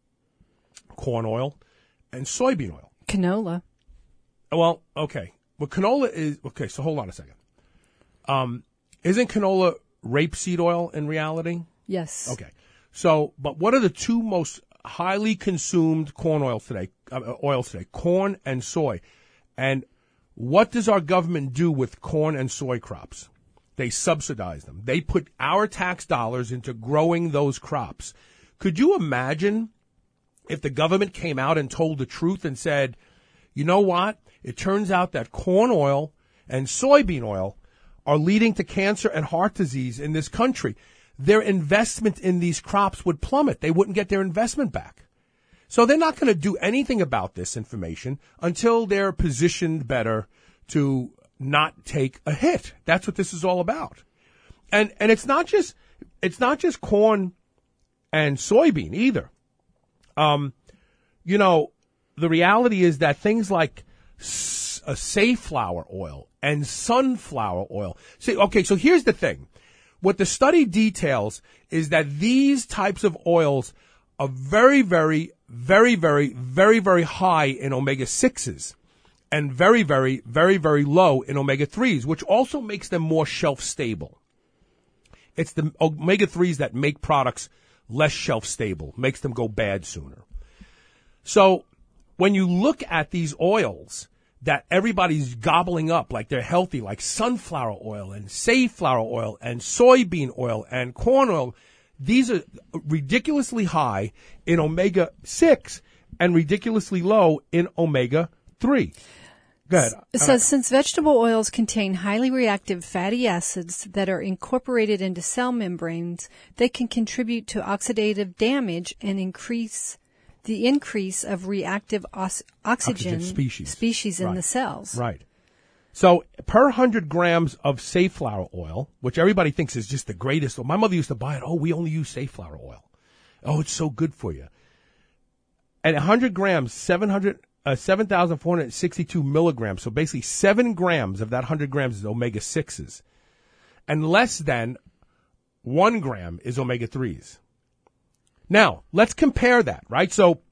Corn oil and soybean oil. Canola. Well, okay. Well, canola is, okay, so hold on a second. Um, isn't canola rapeseed oil in reality? Yes. Okay. So, but what are the two most highly consumed corn oils today, uh, oils today? Corn and soy. And what does our government do with corn and soy crops? They subsidize them. They put our tax dollars into growing those crops. Could you imagine if the government came out and told the truth and said, you know what? It turns out that corn oil and soybean oil are leading to cancer and heart disease in this country. Their investment in these crops would plummet. They wouldn't get their investment back. So they're not going to do anything about this information until they're positioned better to not take a hit. That's what this is all about. And and it's not just it's not just corn and soybean either. Um, you know, the reality is that things like s- a safflower oil and sunflower oil. See, okay, so here's the thing. What the study details is that these types of oils are very, very, very, very, very, very high in omega sixes. And very, very, very, very low in omega threes, which also makes them more shelf stable. It's the omega threes that make products less shelf stable, makes them go bad sooner. So when you look at these oils that everybody's gobbling up like they're healthy, like sunflower oil and safflower oil and soybean oil and corn oil, these are ridiculously high in omega six and ridiculously low in omega three. Good. It says, since vegetable oils contain highly reactive fatty acids that are incorporated into cell membranes, they can contribute to oxidative damage and increase the increase of reactive os- oxygen, oxygen species, species in right. the cells. Right. So per one hundred grams of safflower oil, which everybody thinks is just the greatest. My mother used to buy it. Oh, we only use safflower oil. Oh, it's so good for you. At one hundred grams, seven hundred Uh, seven thousand four hundred sixty-two milligrams. So basically seven grams of that one hundred grams is omega sixes. And less than one gram is omega threes. Now, let's compare that, right? So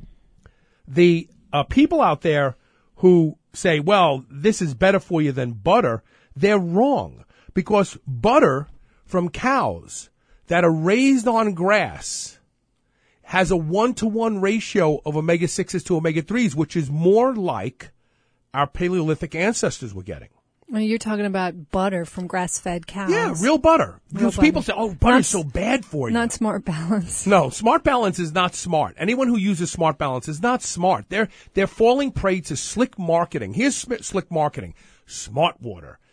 the uh, people out there who say, well, this is better for you than butter, they're wrong. Because butter from cows that are raised on grass has a one-to-one ratio of omega sixes to omega threes, which is more like our Paleolithic ancestors were getting. Well, you're talking about butter from grass-fed cows. Yeah, real butter. Real Because people butter. say, oh, butter's Not- so bad for you. Not Smart Balance. No, Smart Balance is not smart. Anyone who uses Smart Balance is not smart. They're they're falling prey to slick marketing. Here's sm- slick marketing. Smart water.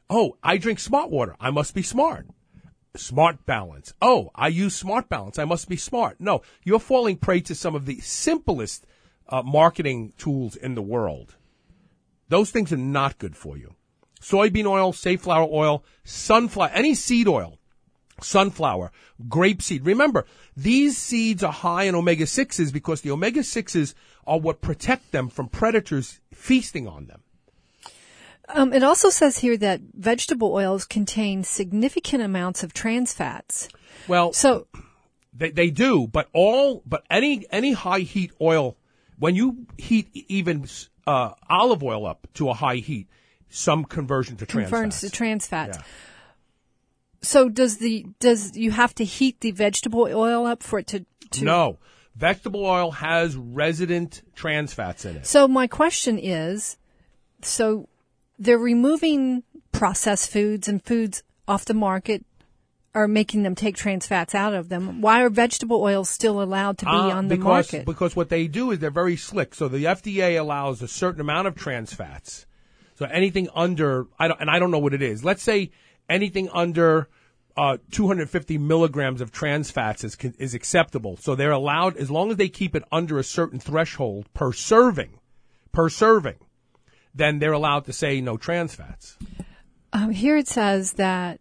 Oh, I drink Smart Water. I must be smart. Smart Balance. Oh, I use Smart Balance. I must be smart. No, you're falling prey to some of the simplest uh, marketing tools in the world. Those things are not good for you. Soybean oil, safflower oil, sunflower, any seed oil, sunflower, grapeseed. Remember, these seeds are high in omega sixes because the omega sixes are what protect them from predators feasting on them. Um, it also says here that vegetable oils contain significant amounts of trans fats. Well, so they they do, but all but any any high heat oil, when you heat even uh, olive oil up to a high heat, some conversion to trans converts fats. to trans fats. Yeah. So does the does you have to heat the vegetable oil up for it to, to No. Vegetable oil has resident trans fats in it. So my question is, so they're removing processed foods and foods off the market are making them take trans fats out of them. Why are vegetable oils still allowed to be uh, on the because, market? Because what they do is they're very slick. So the F D A allows a certain amount of trans fats. So anything under, I don't, and I don't know what it is. Let's say anything under uh, two hundred fifty milligrams of trans fats is is acceptable. So they're allowed, as long as they keep it under a certain threshold per serving, per serving, then they're allowed to say no trans fats. Um, here it says that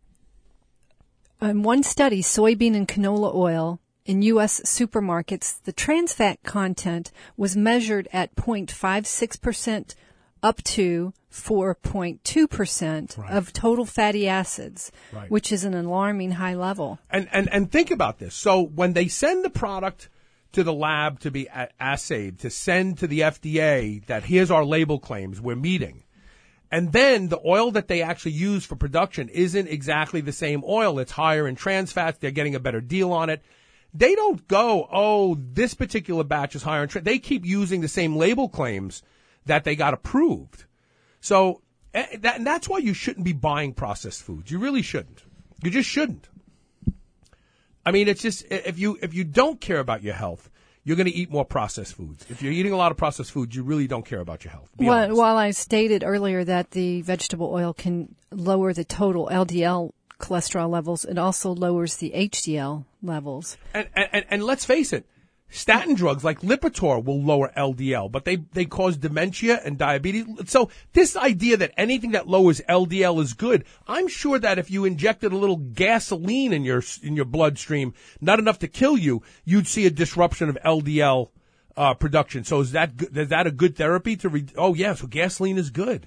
in one study, soybean and canola oil in U S supermarkets, the trans fat content was measured at zero point five six percent up to four point two percent right. of total fatty acids, right. which is an alarming high level. And, and, and think about this. So when they send the product to the lab to be a- assayed, to send to the F D A that here's our label claims, we're meeting. And then the oil that they actually use for production isn't exactly the same oil. It's higher in trans fats. They're getting a better deal on it. They don't go, oh, this particular batch is higher in trans. They keep using the same label claims that they got approved. So eh, that, and that's why you shouldn't be buying processed foods. You really shouldn't. You just shouldn't. I mean, it's just, if you if you don't care about your health, you're going to eat more processed foods. If you're eating a lot of processed foods, you really don't care about your health. Be Well, honest. while I stated earlier that the vegetable oil can lower the total L D L cholesterol levels, it also lowers the H D L levels. And, and, and let's face it, statin drugs like Lipitor will lower L D L, but they, they cause dementia and diabetes. So this idea that anything that lowers L D L is good, I'm sure that if you injected a little gasoline in your in your bloodstream, not enough to kill you, you'd see a disruption of L D L uh, production. So is that is that a good therapy to? Re- oh yeah, so gasoline is good.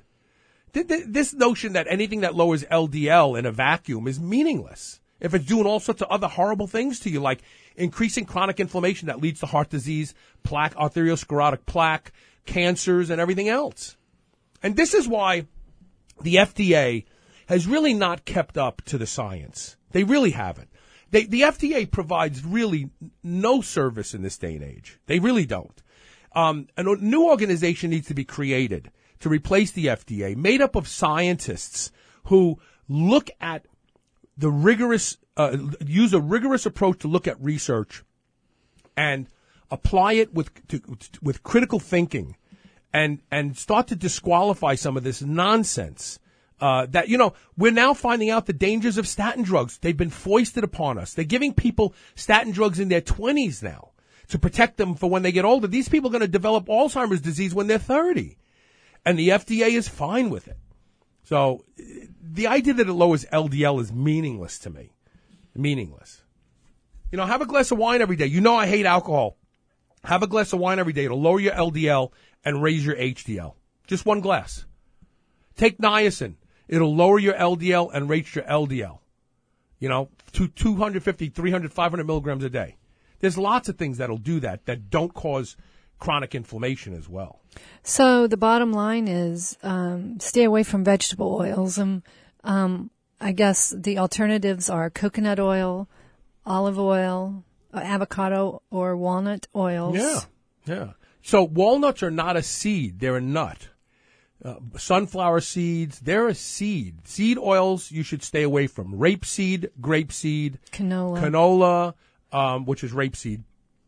This notion that anything that lowers L D L in a vacuum is meaningless if it's doing all sorts of other horrible things to you, like increasing chronic inflammation that leads to heart disease, plaque, arteriosclerotic plaque, cancers, and everything else. And this is why the F D A has really not kept up to the science. They really haven't. They, the F D A provides really no service in this day and age. They really don't. Um, a new organization needs to be created to replace the F D A, made up of scientists who look at the rigorous, uh, use a rigorous approach to look at research and apply it with to, with critical thinking, and and start to disqualify some of this nonsense. Uh, that, you know, we're now finding out the dangers of statin drugs. They've been foisted upon us. They're giving people statin drugs in their twenties now to protect them for when they get older. These people are going to develop Alzheimer's disease when they're thirty. And the F D A is fine with it. So the idea that it lowers L D L is meaningless to me. Meaningless. You know, have a glass of wine every day. You know I hate alcohol. Have a glass of wine every day. It'll lower your L D L and raise your H D L. Just one glass. Take niacin. It'll lower your L D L and raise your L D L. You know, to two hundred fifty, three hundred, five hundred milligrams a day. There's lots of things that'll do that that don't cause chronic inflammation as well. So the bottom line is um, stay away from vegetable oils. And um, I guess the alternatives are coconut oil, olive oil, uh, avocado, or walnut oils. Yeah, yeah. So walnuts are not a seed; they're a nut. Uh, sunflower seeds, they're a seed. Seed oils you should stay away from: rapeseed, grapeseed, canola, canola, um, which is rapeseed.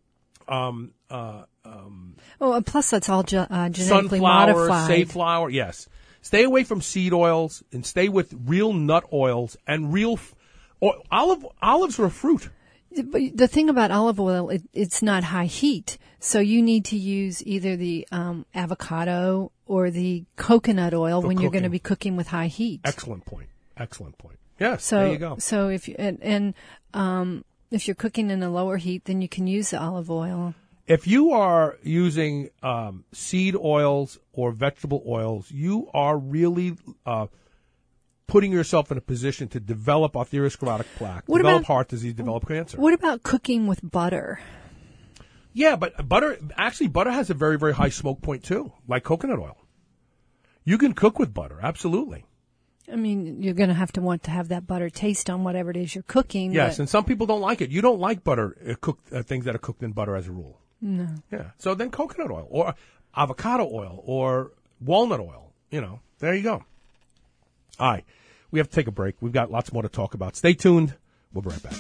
Um, uh, um, oh, and plus that's all ge- uh, genetically sunflower, modified. safflower, yes. Stay away from seed oils and stay with real nut oils and real f- or olive olives are a fruit. But the thing about olive oil, it, it's not high heat, so you need to use either the um, avocado or the coconut oil For when you're going to cooking. be cooking with high heat. Excellent point. Excellent point. Yes, So, there you go. so if you and, and um, if you're cooking in a lower heat, then you can use the olive oil. If you are using um, seed oils or vegetable oils, you are really uh, putting yourself in a position to develop atherosclerotic plaque, What develop about- heart disease, develop cancer. What about cooking with butter? Yeah, but butter, actually, butter has a very, very high smoke point too, like coconut oil. You can cook with butter, absolutely. I mean, you're going to have to want to have that butter taste on whatever it is you're cooking. Yes, but- and some people don't like it. You don't like butter, uh, cooked uh, things that are cooked in butter as a rule. No. Yeah, so then coconut oil or avocado oil or walnut oil, you know, there you go. All right, we have to take a break. We've got lots more to talk about. Stay tuned. We'll be right back.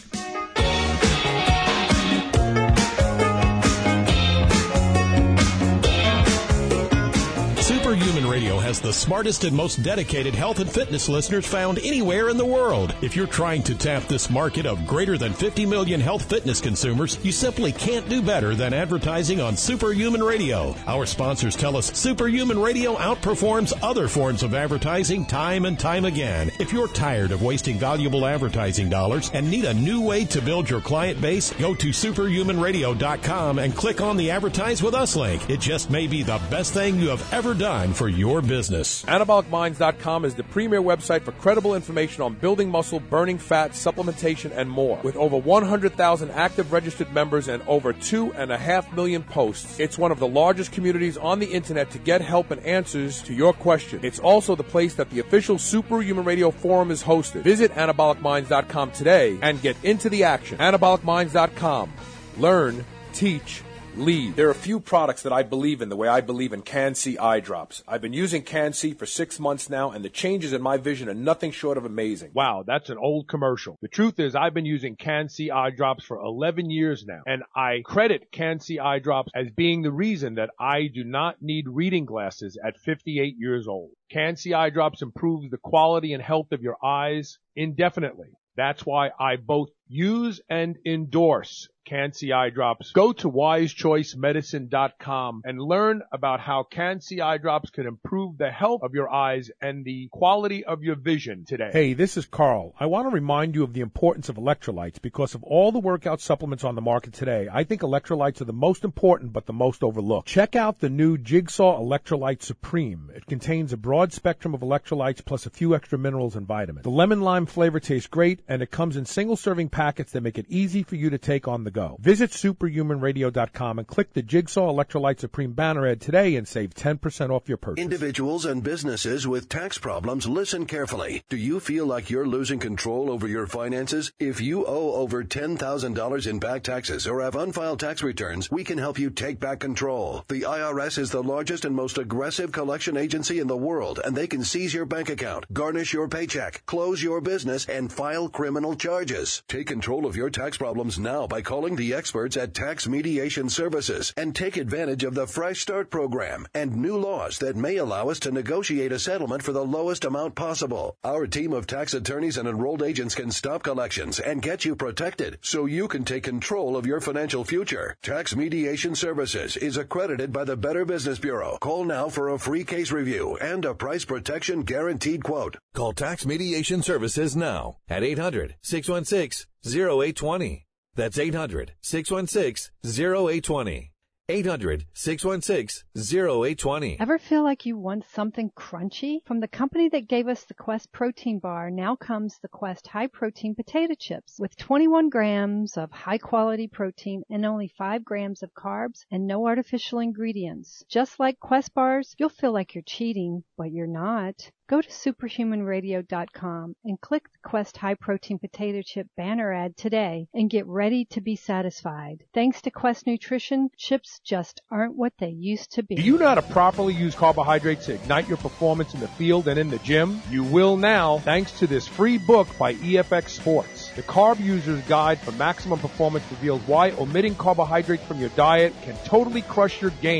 Superhuman Radio has the smartest and most dedicated health and fitness listeners found anywhere in the world. If you're trying to tap this market of greater than fifty million health fitness consumers, you simply can't do better than advertising on Superhuman Radio. Our sponsors tell us Superhuman Radio outperforms other forms of advertising time and time again. If you're tired of wasting valuable advertising dollars and need a new way to build your client base, go to superhuman radio dot com and click on the Advertise With Us link. It just may be the best thing you have ever done for your business. anabolic minds dot com is the premier website for credible information on building muscle, burning fat, supplementation, and more. With over one hundred thousand active registered members and over two and a half million posts, it's one of the largest communities on the internet to get help and answers to your questions. It's also the place that the official Superhuman Radio Forum is hosted. Visit anabolic minds dot com today and get into the action. anabolic minds dot com. Learn, teach, lead. There are a few products that I believe in the way I believe in Can-C eye drops. I've been using Can-C for six months now, and the changes in my vision are nothing short of amazing. Wow, that's an old commercial. The truth is I've been using Can-C eye drops for eleven years now, and I credit Can-C eye drops as being the reason that I do not need reading glasses at fifty-eight years old. Can-C eye drops improves the quality and health of your eyes indefinitely. That's why I both use and endorse Can-C eye drops. Go to wise choice medicine dot com and learn about how Can-C eye drops can improve the health of your eyes and the quality of your vision today. Hey, this is Carl. I want to remind you of the importance of electrolytes because of all the workout supplements on the market today. I think electrolytes are the most important but the most overlooked. Check out the new Jigsaw Electrolyte Supreme. It contains a broad spectrum of electrolytes plus a few extra minerals and vitamins. The lemon lime flavor tastes great and it comes in single serving packets that make it easy for you to take on the go. Visit superhuman radio dot com and click the Jigsaw Electrolyte Supreme banner ad today and save ten percent off your purchase. Individuals and businesses with tax problems, listen carefully. Do you feel like you're losing control over your finances? If you owe over ten thousand dollars in back taxes or have unfiled tax returns, we can help you take back control. The I R S is the largest and most aggressive collection agency in the world, and they can seize your bank account, garnish your paycheck, close your business, and file criminal charges. Take control of your tax problems now by calling the experts at Tax Mediation Services and take advantage of the Fresh Start program and new laws that may allow us to negotiate a settlement for the lowest amount possible. Our team of tax attorneys and enrolled agents can stop collections and get you protected so you can take control of your financial future. Tax Mediation Services is accredited by the Better Business Bureau. Call now for a free case review and a price protection guaranteed quote. Call Tax Mediation Services now at eight hundred, six one six, zero eight two zero. That's eight hundred, six one six, zero eight two zero. eight hundred, six one six, zero eight two zero. Ever feel like you want something crunchy? From the company that gave us the Quest protein bar, now comes the Quest high protein potato chips with twenty-one grams of high quality protein and only five grams of carbs and no artificial ingredients. Just like Quest bars, you'll feel like you're cheating, but you're not. Go to superhuman radio dot com and click the Quest High Protein Potato Chip banner ad today and get ready to be satisfied. Thanks to Quest Nutrition, chips just aren't what they used to be. Do you know how to properly use carbohydrates to ignite your performance in the field and in the gym? You will now, thanks to this free book by E F X Sports. The Carb User's Guide for Maximum Performance reveals why omitting carbohydrates from your diet can totally crush your gains.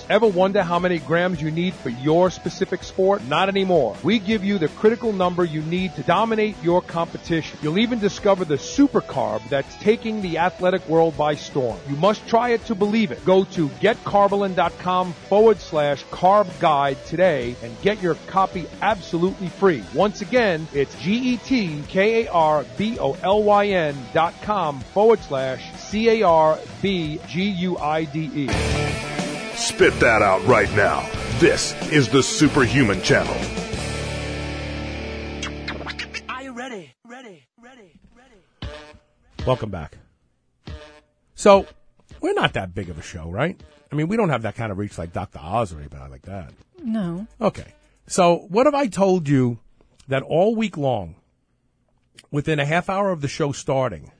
Ever wonder how many grams you need for your specific sport? Not anymore. We give you the critical number you need to dominate your competition. You'll even discover the super carb that's taking the athletic world by storm. You must try it to believe it. Go to getcarbolin.com forward slash carb guide today and get your copy absolutely free. Once again, it's G-E-T-K-A-R-B-O-L-Y-N dot com forward slash C-A-R-B-G-U-I-D-E. Spit that out right now. This is the Superhuman Channel. Are you ready? Ready? Ready? Ready? Welcome back. So, we're not that big of a show, right? I mean, we don't have that kind of reach like Doctor Oz or anybody like that. No. Okay. So, what have I told you that all week long, within a half hour of the show starting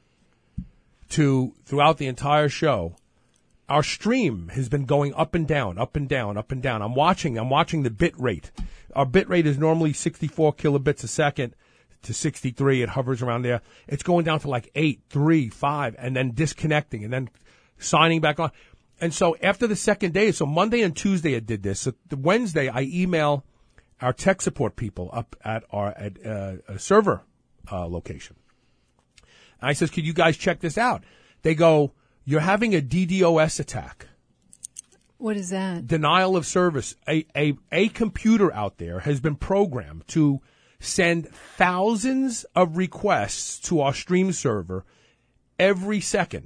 to throughout the entire show, our stream has been going up and down, up and down, up and down. I'm watching, I'm watching the bit rate. Our bit rate is normally sixty-four kilobits a second to sixty-three. It hovers around there. It's going down to like eight, three, five, and then disconnecting and then signing back on. And so after the second day, so Monday and Tuesday it did this. So the Wednesday I email our tech support people up at our at, uh, a server uh, location. And I says, could you guys check this out? They go, you're having a D DoS attack. What is that? Denial of service. A, a, a computer out there has been programmed to send thousands of requests to our stream server every second.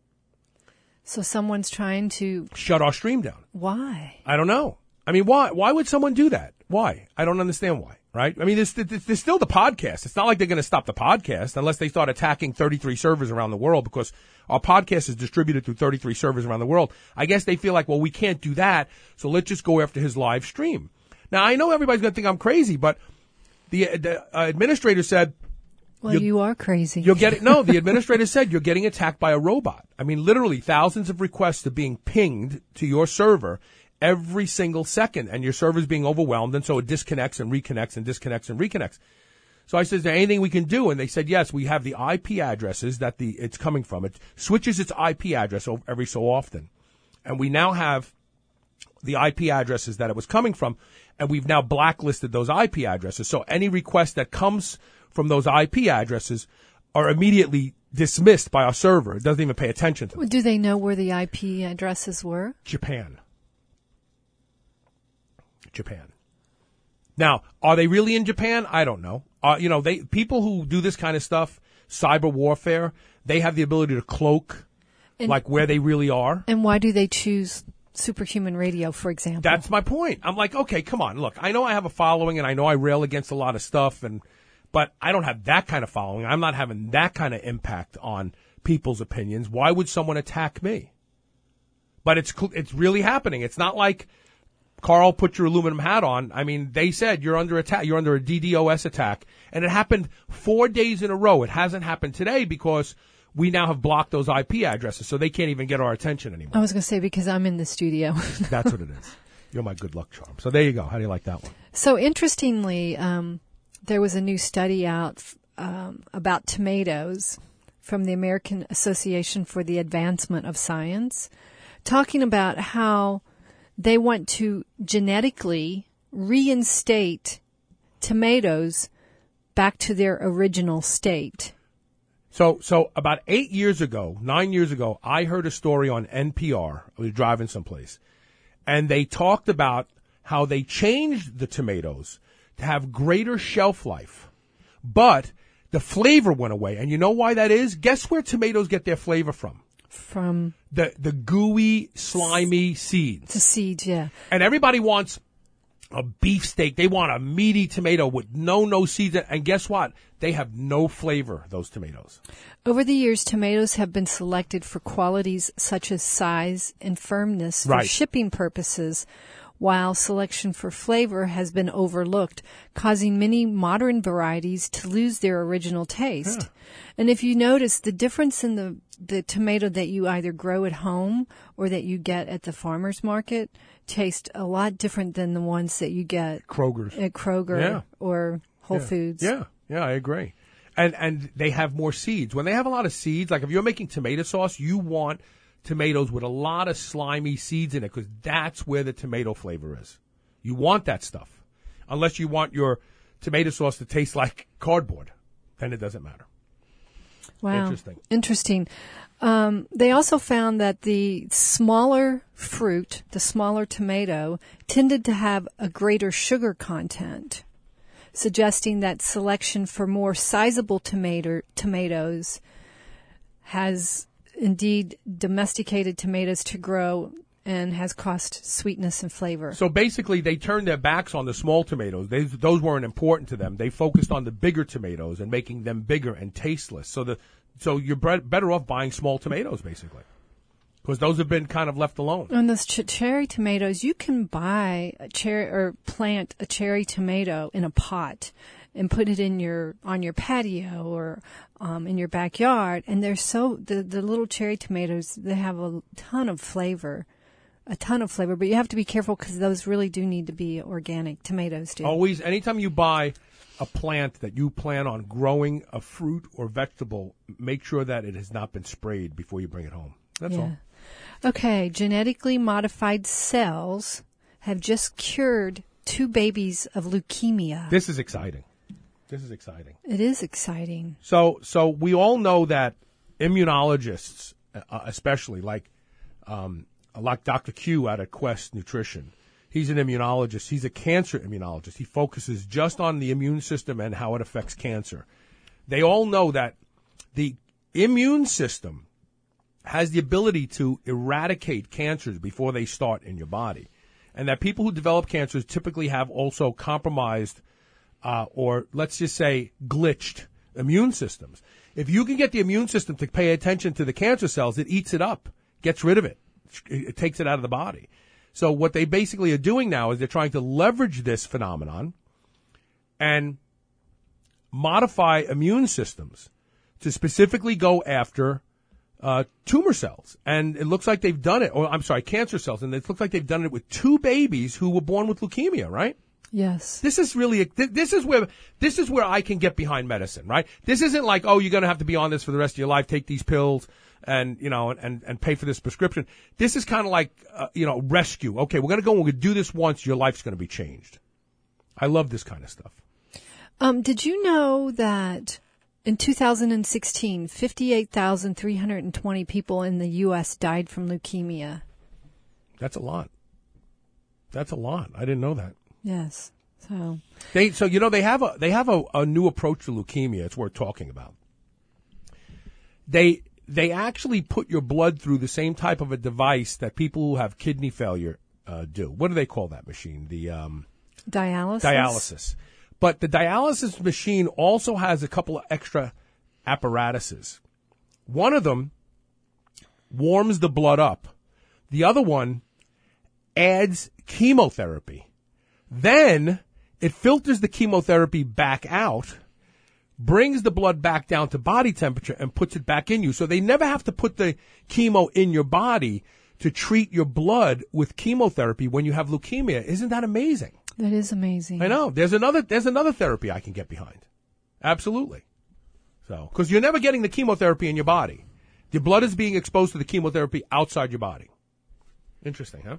So someone's trying to shut our stream down. Why? I don't know. I mean, why? Why would someone do that? Why? I don't understand why. Right? I mean, there's, there's still the podcast. It's not like they're going to stop the podcast unless they start attacking thirty-three servers around the world, because our podcast is distributed through thirty-three servers around the world. I guess they feel like, well, we can't do that, so let's just go after his live stream. Now, I know everybody's going to think I'm crazy, but the, the uh, administrator said, well, you are crazy. You're getting, no, the administrator said you're getting attacked by a robot. I mean, literally thousands of requests are being pinged to your server every single second, and your server's being overwhelmed, and so it disconnects and reconnects and disconnects and reconnects. So I said, is there anything we can do? And they said, yes, we have the I P addresses that the it's coming from. It switches its I P address every so often. And we now have the I P addresses that it was coming from, and we've now blacklisted those I P addresses. So any request that comes from those I P addresses are immediately dismissed by our server. It doesn't even pay attention to them. Do they know where the I P addresses were? Japan. Japan. Now, are they really in Japan? I don't know. Uh, you know, they people who do this kind of stuff, cyber warfare, they have the ability to cloak, and, like, where they really are. And why do they choose Superhuman Radio, for example? That's my point. I'm like, okay, come on. Look, I know I have a following, and I know I rail against a lot of stuff, and but I don't have that kind of following. I'm not having that kind of impact on people's opinions. Why would someone attack me? But it's it's really happening. It's not like, Carl, put your aluminum hat on. I mean, they said you're under attack. You're under a D DoS attack. And it happened four days in a row. It hasn't happened today because we now have blocked those I P addresses, so they can't even get our attention anymore. I was going to say, because I'm in the studio. That's what it is. You're my good luck charm. So there you go. How do you like that one? So interestingly, um, there was a new study out um, about tomatoes from the American Association for the Advancement of Science, talking about how they want to genetically reinstate tomatoes back to their original state. So, so about eight years ago, nine years ago, I heard a story on N P R. I was driving someplace, and they talked about how they changed the tomatoes to have greater shelf life, but the flavor went away. And you know why that is? Guess where tomatoes get their flavor from? From the the gooey, slimy seeds. The seeds, yeah. And everybody wants a beefsteak. They want a meaty tomato with no no seeds. And guess what? They have no flavor, those tomatoes. Over the years, tomatoes have been selected for qualities such as size and firmness for right. shipping purposes, while selection for flavor has been overlooked, causing many modern varieties to lose their original taste. Yeah. And if you notice, the difference in the, the tomato that you either grow at home or that you get at the farmer's market taste a lot different than the ones that you get Kroger's. at Kroger yeah. or Whole yeah. Foods. Yeah, yeah, I agree. And and they have more seeds. When they have a lot of seeds, like if you're making tomato sauce, you want tomatoes with a lot of slimy seeds in it because that's where the tomato flavor is. You want that stuff. Unless you want your tomato sauce to taste like cardboard, then it doesn't matter. Wow. Interesting. Interesting. Um, they also found that the smaller fruit, the smaller tomato, tended to have a greater sugar content, suggesting that selection for more sizable tomato tomatoes has indeed domesticated tomatoes to grow and has cost sweetness and flavor. So basically, they turned their backs on the small tomatoes. They, those weren't important to them. They focused on the bigger tomatoes and making them bigger and tasteless. So the so you're bre- better off buying small tomatoes, basically, because those have been kind of left alone. On those ch- cherry tomatoes, you can buy a cherry or plant a cherry tomato in a pot and put it in your on your patio or um, in your backyard, and they're so the the little cherry tomatoes, they have a ton of flavor. A ton of flavor, but you have to be careful because those really do need to be organic. Tomatoes do. Always, anytime you buy a plant that you plan on growing a fruit or vegetable, make sure that it has not been sprayed before you bring it home. That's yeah. all. Okay, genetically modified cells have just cured two babies of leukemia. This is exciting. This is exciting. It is exciting. So, so we all know that immunologists, uh, especially like. Um, Like Doctor Q out at Quest Nutrition. He's an immunologist. He's a cancer immunologist. He focuses just on the immune system and how it affects cancer. They all know that the immune system has the ability to eradicate cancers before they start in your body. And that people who develop cancers typically have also compromised uh, or, let's just say, glitched immune systems. If you can get the immune system to pay attention to the cancer cells, it eats it up, gets rid of it. It takes it out of the body. So what they basically are doing now is they're trying to leverage this phenomenon and modify immune systems to specifically go after uh, tumor cells. And it looks like they've done it, or I'm sorry, cancer cells. And it looks like they've done it with two babies who were born with leukemia, right? Yes. This is really, a, this is where, this is where I can get behind medicine, right? This isn't like, oh, you're going to have to be on this for the rest of your life, take these pills. And, you know, and, and pay for this prescription. This is kind of like, uh, you know, rescue. Okay, we're going to go and we're going to do this once. Your life's going to be changed. I love this kind of stuff. Um, did you know that in two thousand sixteen, fifty-eight thousand three hundred twenty people in the U S died from leukemia? That's a lot. That's a lot. I didn't know that. Yes. So they, so, you know, they have a, they have a, a new approach to leukemia. It's worth talking about. They, They actually put your blood through the same type of a device that people who have kidney failure uh, do. What do they call that machine? The um, dialysis. Dialysis. But the dialysis machine also has a couple of extra apparatuses. One of them warms the blood up. The other one adds chemotherapy. Then it filters the chemotherapy back out, brings the blood back down to body temperature and puts it back in you. So they never have to put the chemo in your body to treat your blood with chemotherapy when you have leukemia. Isn't that amazing? That is amazing. I know. There's another, there's another therapy I can get behind. Absolutely. So, cause you're never getting the chemotherapy in your body. Your blood is being exposed to the chemotherapy outside your body. Interesting, huh?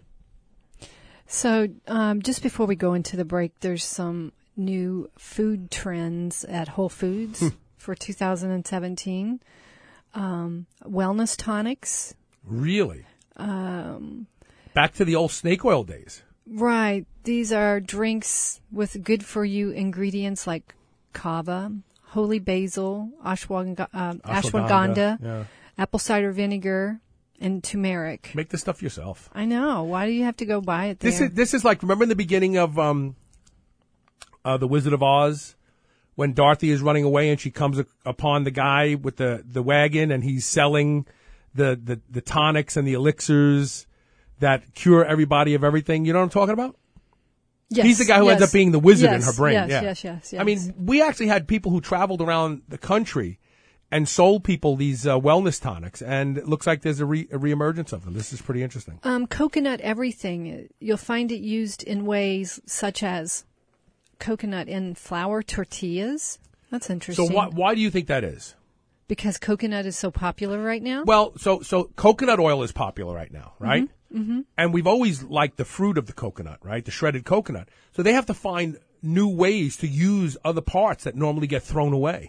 So, um, just before we go into the break, there's some new food trends at Whole Foods for two thousand seventeen. Um, wellness tonics. Really? Um, Back to the old snake oil days. Right. These are drinks with good for you ingredients like kava, holy basil, ashwagandha, uh, ashwagandha, ashwagandha yeah. apple cider vinegar, and turmeric. Make the stuff yourself. I know. Why do you have to go buy it there? This is this is like, remember in the beginning of um Uh, the Wizard of Oz, when Dorothy is running away and she comes a- upon the guy with the, the wagon and he's selling the, the, the tonics and the elixirs that cure everybody of everything. You know what I'm talking about? Yes. He's the guy who yes. ends up being the wizard yes, in her brain. Yes, yeah. yes, yes, yes. I mean, we actually had people who traveled around the country and sold people these uh, wellness tonics, and it looks like there's a, re- a reemergence of them. This is pretty interesting. Um, coconut everything. You'll find it used in ways such as coconut in flour tortillas. That's interesting. So why, why do you think that is? Because coconut is so popular right now? Well, so so coconut oil is popular right now, right? Mm-hmm. Mm-hmm. And we've always liked the fruit of the coconut, right? The shredded coconut. So they have to find new ways to use other parts that normally get thrown away.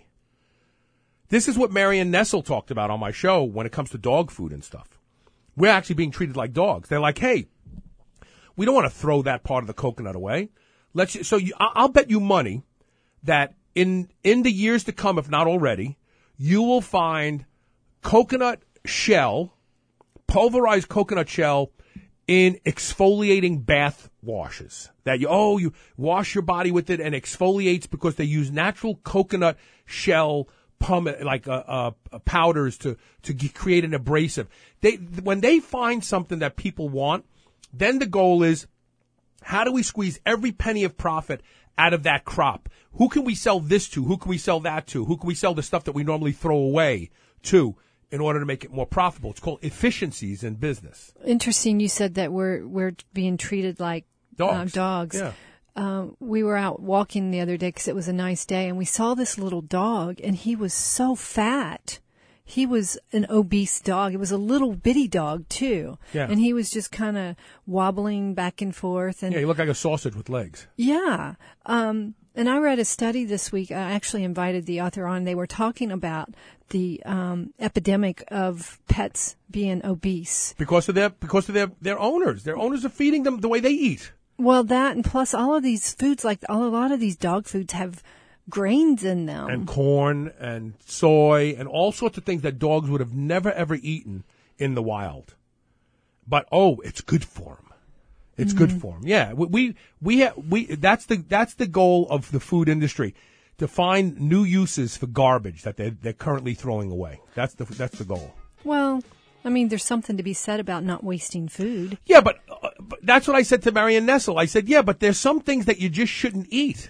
This is what Marion Nestle talked about on my show when it comes to dog food and stuff. We're actually being treated like dogs. They're like, hey, we don't want to throw that part of the coconut away. Let's. So you, I'll bet you money that in in the years to come, if not already, you will find coconut shell, pulverized coconut shell, in exfoliating bath washes. That you oh you wash your body with it and exfoliates because they use natural coconut shell. Pum, like uh, uh, powders to to g- create an abrasive. They when they find something that people want, then the goal is how do we squeeze every penny of profit out of that crop? Who can we sell this to? Who can we sell that to? Who can we sell the stuff that we normally throw away to in order to make it more profitable? It's called efficiencies in business. Interesting. You said that we're we're being treated like dogs. Uh, dogs. Yeah. Uh, we were out walking the other day because it was a nice day, and we saw this little dog, and he was so fat. He was an obese dog. It was a little bitty dog, too. Yeah. And he was just kind of wobbling back and forth. And yeah, he looked like a sausage with legs. Yeah. Um, and I read a study this week. I actually invited the author on. They were talking about the um, epidemic of pets being obese. Because of their, because of their, their owners. Their owners are feeding them the way they eat. Well, that and plus all of these foods, like all, a lot of these dog foods have grains in them. And corn and soy and all sorts of things that dogs would have never, ever eaten in the wild. But, oh, it's good for them. It's mm-hmm. good for them. Yeah, we, we, we, ha- we, that's the, that's the goal of the food industry, to find new uses for garbage that they're, they're currently throwing away. That's the, that's the goal. Well, I mean, there's something to be said about not wasting food. Yeah, but, uh, but that's what I said to Marion Nestle. I said, yeah, but there's some things that you just shouldn't eat.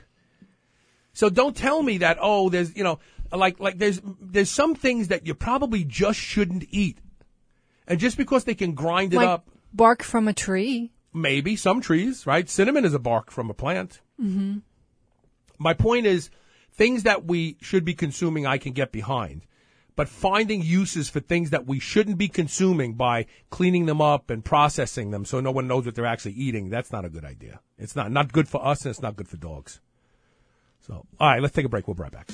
So don't tell me that, oh, there's, you know, like, like there's, there's some things that you probably just shouldn't eat. And just because they can grind it like up. Bark from a tree. Maybe some trees, right? Cinnamon is a bark from a plant. Mm-hmm. My point is, things that we should be consuming, I can get behind. But finding uses for things that we shouldn't be consuming by cleaning them up and processing them so no one knows what they're actually eating, that's not a good idea. It's not, not good for us, and it's not good for dogs. So, all right, let's take a break. We'll be right back.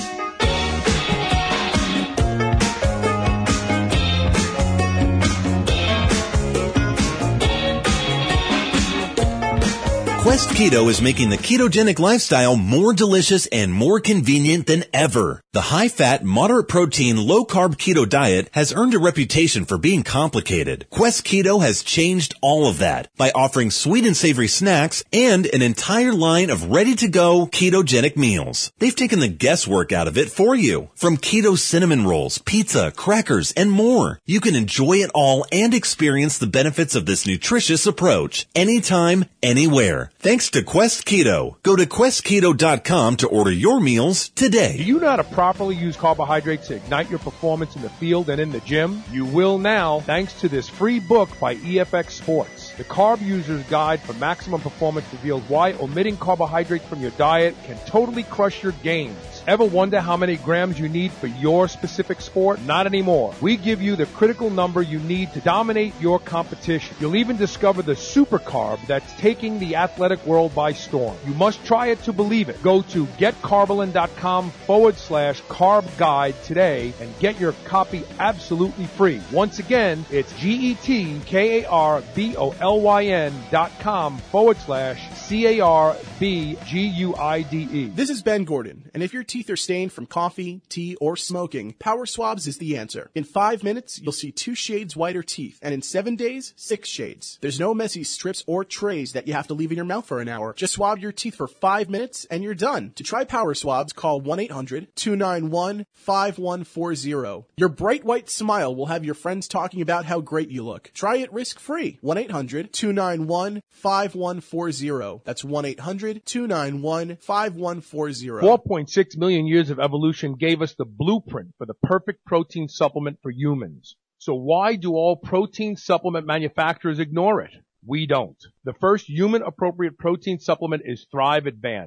Quest Keto is making the ketogenic lifestyle more delicious and more convenient than ever. The high-fat, moderate-protein, low-carb keto diet has earned a reputation for being complicated. Quest Keto has changed all of that by offering sweet and savory snacks and an entire line of ready-to-go ketogenic meals. They've taken the guesswork out of it for you. From keto cinnamon rolls, pizza, crackers, and more. You can enjoy it all and experience the benefits of this nutritious approach anytime, anywhere. Thanks to Quest Keto. Go to quest keto dot com to order your meals today. Do you know how to properly use carbohydrates to ignite your performance in the field and in the gym? You will now, thanks to this free book by E F X Sports. The Carb User's Guide for Maximum Performance reveals why omitting carbohydrates from your diet can totally crush your gains. Ever wonder how many grams you need for your specific sport? Not anymore. We give you the critical number you need to dominate your competition. You'll even discover the super carb that's taking the athletic world by storm. You must try it to believe it. Go to getcarbolin.com forward slash carb guide today and get your copy absolutely free. Once again, it's G-E-T-K-A-R-B-O-L-Y-N dot com forward slash C-A-R-B-G-U-I-D-E. This is Ben Gordon, and if your teeth are stained from coffee, tea, or smoking, Power Swabs is the answer. In five minutes, you'll see two shades whiter teeth, and in seven days, six shades. There's no messy strips or trays that you have to leave in your mouth for an hour. Just swab your teeth for five minutes, and you're done. To try Power Swabs, call one eight hundred two nine one five one four zero. Your bright white smile will have your friends talking about how great you look. Try it risk-free. one eight hundred two nine one five one four zero. That's one eight hundred two nine one five one four zero. four point six million years of evolution gave us the blueprint for the perfect protein supplement for humans. So why do all protein supplement manufacturers ignore it? We don't. The first human-appropriate protein supplement is Thrive Advanced.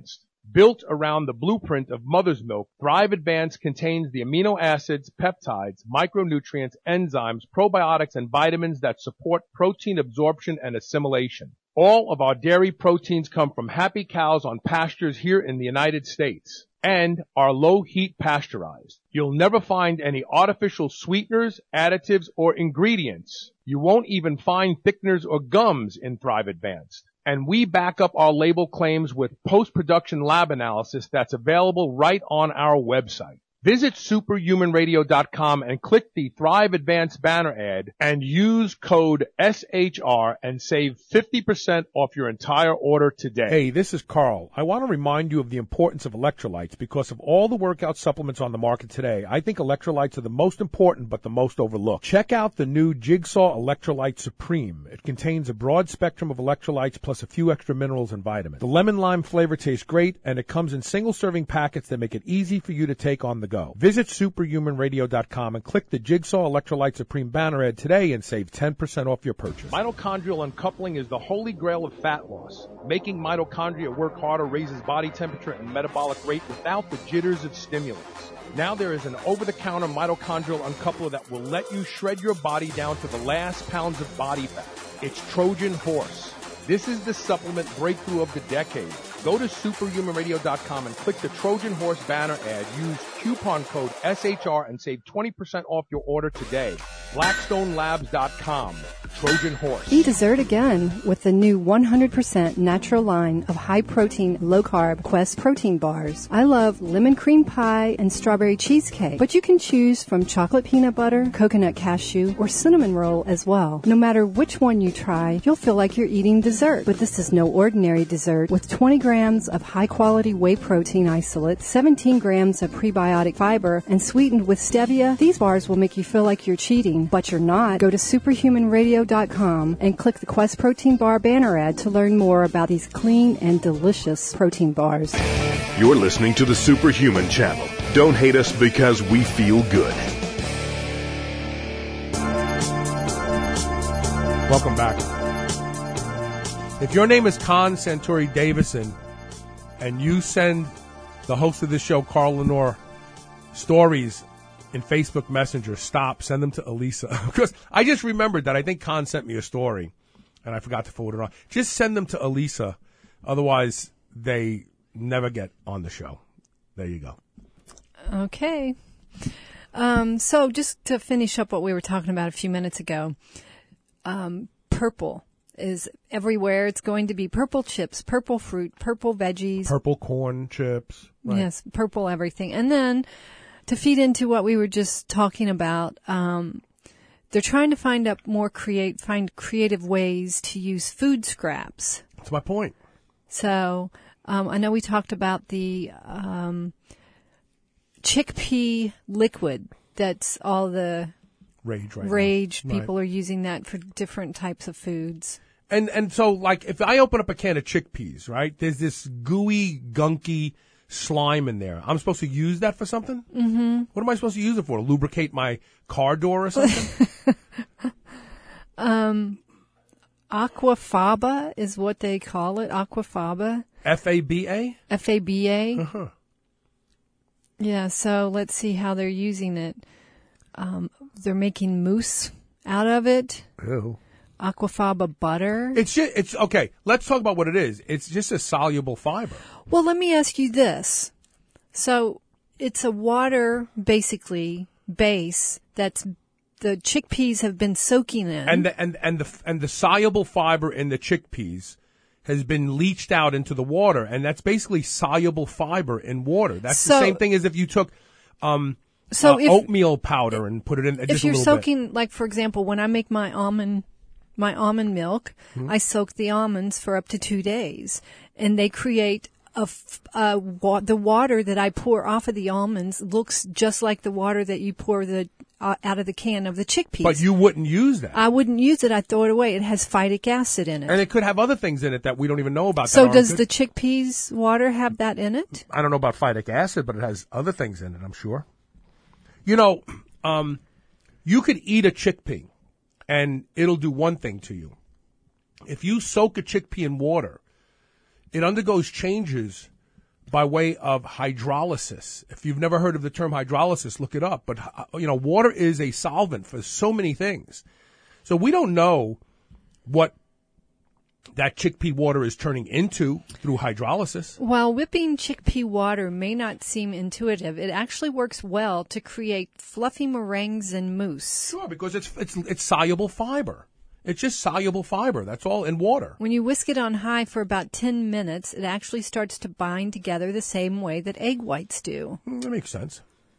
Built around the blueprint of mother's milk, Thrive Advanced contains the amino acids, peptides, micronutrients, enzymes, probiotics, and vitamins that support protein absorption and assimilation. All of our dairy proteins come from happy cows on pastures here in the United States and are low heat pasteurized. You'll never find any artificial sweeteners, additives, or ingredients. You won't even find thickeners or gums in Thrive Advanced. And we back up our label claims with post-production lab analysis that's available right on our website. Visit superhuman radio dot com and click the Thrive Advanced banner ad and use code S H R and save fifty percent off your entire order today. Hey, this is Carl. I want to remind you of the importance of electrolytes because of all the workout supplements on the market today. I think electrolytes are the most important but the most overlooked. Check out the new Jigsaw Electrolyte Supreme. It contains a broad spectrum of electrolytes plus a few extra minerals and vitamins. The lemon lime flavor tastes great and it comes in single serving packets that make it easy for you to take on the go. Visit superhuman radio dot com and click the Jigsaw Electrolyte Supreme banner ad today and save ten percent off your purchase. Mitochondrial uncoupling is the holy grail of fat loss. Making mitochondria work harder raises body temperature and metabolic rate without the jitters of stimulants. Now there is an over-the-counter mitochondrial uncoupler that will let you shred your body down to the last pounds of body fat. It's Trojan Horse. This is the supplement breakthrough of the decade. Go to superhuman radio dot com and click the Trojan Horse banner ad. Use coupon code S H R and save twenty percent off your order today. blackstone labs dot com. Trojan Horse. Eat dessert again with the new one hundred percent natural line of high-protein, low-carb Quest protein bars. I love lemon cream pie and strawberry cheesecake, but you can choose from chocolate peanut butter, coconut cashew, or cinnamon roll as well. No matter which one you try, you'll feel like you're eating dessert. But this is no ordinary dessert. With twenty grams of high-quality whey protein isolate, seventeen grams of prebiotic fiber, and sweetened with stevia, these bars will make you feel like you're cheating, but you're not. Go to superhuman radio dot com and click the Quest Protein Bar banner ad to learn more about these clean and delicious protein bars. You're listening to the Superhuman Channel. Don't hate us because we feel good. Welcome back. If your name is Con Santori Davison and you send the host of this show, Carl Lenore, stories in Facebook Messenger, stop, send them to Elisa. Because I just remembered that I think Con sent me a story, and I forgot to forward it on. Just send them to Elisa. Otherwise, they never get on the show. There you go. Okay. Um, so just to finish up what we were talking about a few minutes ago, um, purple is everywhere. It's going to be purple chips, purple fruit, purple veggies. Purple corn chips. Right. Yes, purple everything. And then to feed into what we were just talking about, um, they're trying to find up more create, find creative ways to use food scraps. That's my point. So, um, I know we talked about the, um, chickpea liquid. That's all the rage right rage. now. People Right. are using that for different types of foods. And, and so like if I open up a can of chickpeas, right, there's this gooey, gunky slime in there. I'm supposed to use that for something? Mm-hmm. What am I supposed to use it for? Lubricate my car door or something? um, aquafaba is what they call it. Aquafaba. F A B A? F A B A. Uh-huh. Yeah, so let's see how they're using it. Um, they're making mousse out of it. Ew. Aquafaba butter. It's just, it's okay. Let's talk about what it is. It's just a soluble fiber. Well, let me ask you this. So it's a water, basically, base that's the chickpeas have been soaking in. And the, and, and the, and the soluble fiber in the chickpeas has been leached out into the water. And that's basically soluble fiber in water. That's So- the same thing as if you took, um, So uh, if- oatmeal powder and put it in uh, if just a you're little bit. soaking, like for example, when I make my almond, my almond milk, Hmm. I soak the almonds for up to two days, and they create a, f- a wa- the water that I pour off of the almonds looks just like the water that you pour the uh, out of the can of the chickpeas. But you wouldn't use that. I wouldn't use it. I'd throw it away. It has phytic acid in it. And it could have other things in it that we don't even know about. So that aren't does good. the chickpeas water have that in it? I don't know about phytic acid, but it has other things in it, I'm sure. You know, um, you could eat a chickpea, and it'll do one thing to you. If you soak a chickpea in water, it undergoes changes by way of hydrolysis. If you've never heard of the term hydrolysis, look it up. But, uh, you know, water is a solvent for so many things. So we don't know what that chickpea water is turning into through hydrolysis. While whipping chickpea water may not seem intuitive, it actually works well to create fluffy meringues and mousse. Sure, because it's it's it's soluble fiber. It's just soluble fiber. That's all in water. When you whisk it on high for about ten minutes, it actually starts to bind together the same way that egg whites do. Mm, that makes sense.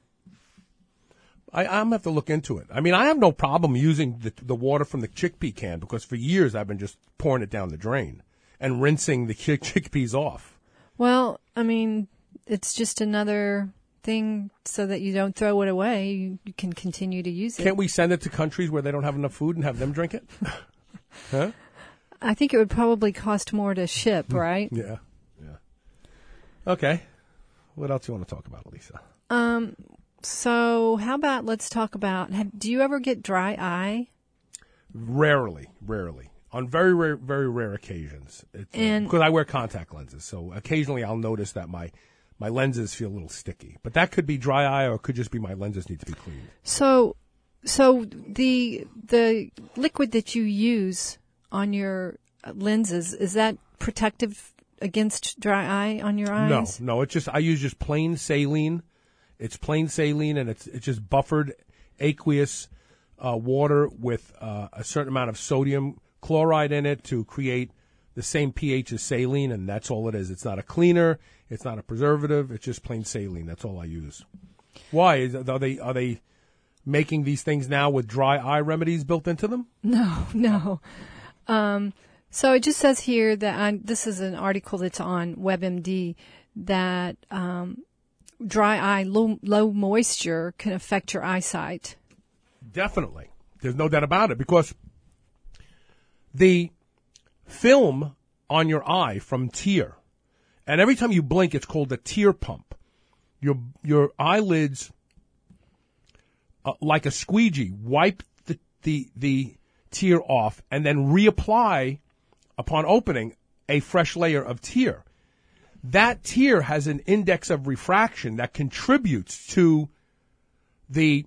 I, I'm going to have to look into it. I mean, I have no problem using the, the water from the chickpea can because for years I've been just pouring it down the drain and rinsing the chick- chickpeas off. Well, I mean, it's just another thing so that you don't throw it away. You, you can continue to use it. Can't we send it to countries where they don't have enough food and have them drink it? Huh? I think it would probably cost more to ship, right? Yeah, yeah. Okay. What else do you want to talk about, Lisa? Um. So how about let's talk about, have, do you ever get dry eye? Rarely, rarely. On very rare, very rare occasions. It's, And- uh, because I wear contact lenses, so occasionally I'll notice that my, my lenses feel a little sticky. But that could be dry eye or it could just be my lenses need to be cleaned. So, so the the liquid that you use on your lenses, is that protective against dry eye on your eyes? No, no, it's just, I use just plain saline. It's plain saline and it's it's just buffered aqueous uh, water with uh, a certain amount of sodium chloride in it to create the same pH as saline, and that's all it is. It's not a cleaner. It's not a preservative. It's just plain saline. That's all I use. Why? Is, are they are they making these things now with dry eye remedies built into them? No, no. Um, so it just says here that I, this is an article that's on WebMD that um, dry eye, low, low moisture can affect your eyesight. Definitely. There's no doubt about it because the film on your eye from tear, and every time you blink, it's called a tear pump. Your your eyelids, uh, like a squeegee, wipe the, the the tear off and then reapply, upon opening, a fresh layer of tear. That tear has an index of refraction that contributes to the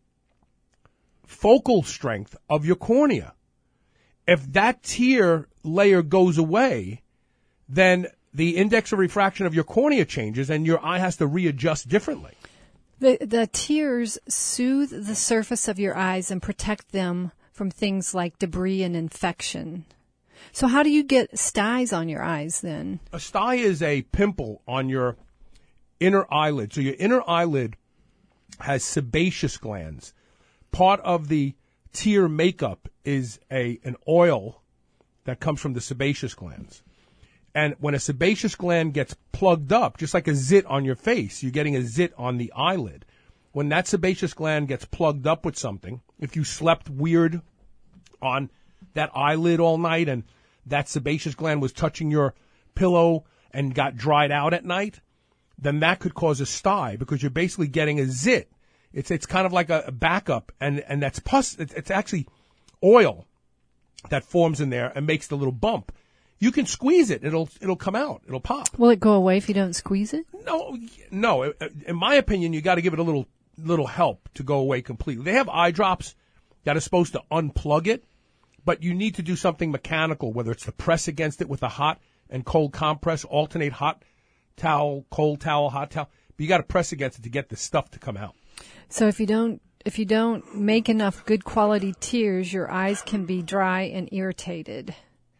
focal strength of your cornea. If that tear layer goes away, then the index of refraction of your cornea changes and your eye has to readjust differently. The the tears soothe the surface of your eyes and protect them from things like debris and infection. So how do you get styes on your eyes then? A stye is a pimple on your inner eyelid. So your inner eyelid has sebaceous glands. Part of the tear makeup is a an oil that comes from the sebaceous glands. And when a sebaceous gland gets plugged up, just like a zit on your face, you're getting a zit on the eyelid. When that sebaceous gland gets plugged up with something, if you slept weird on that eyelid all night and that sebaceous gland was touching your pillow and got dried out at night, then that could cause a stye because you're basically getting a zit. It's it's kind of like a backup, and, and that's pus. It's actually oil that forms in there and makes the little bump. You can squeeze it; it'll it'll come out. It'll pop. Will it go away if you don't squeeze it? No, no. In my opinion, you got to give it a little little help to go away completely. They have eye drops that are supposed to unplug it, but you need to do something mechanical, whether it's to press against it with a hot and cold compress, alternate hot towel, cold towel, hot towel. But you got to press against it to get the stuff to come out. So if you don't if you don't make enough good quality tears, your eyes can be dry and irritated.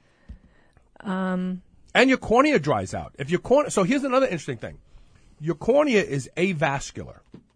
Um, and your cornea dries out. If your cornea, so here's another interesting thing. Your cornea is avascular.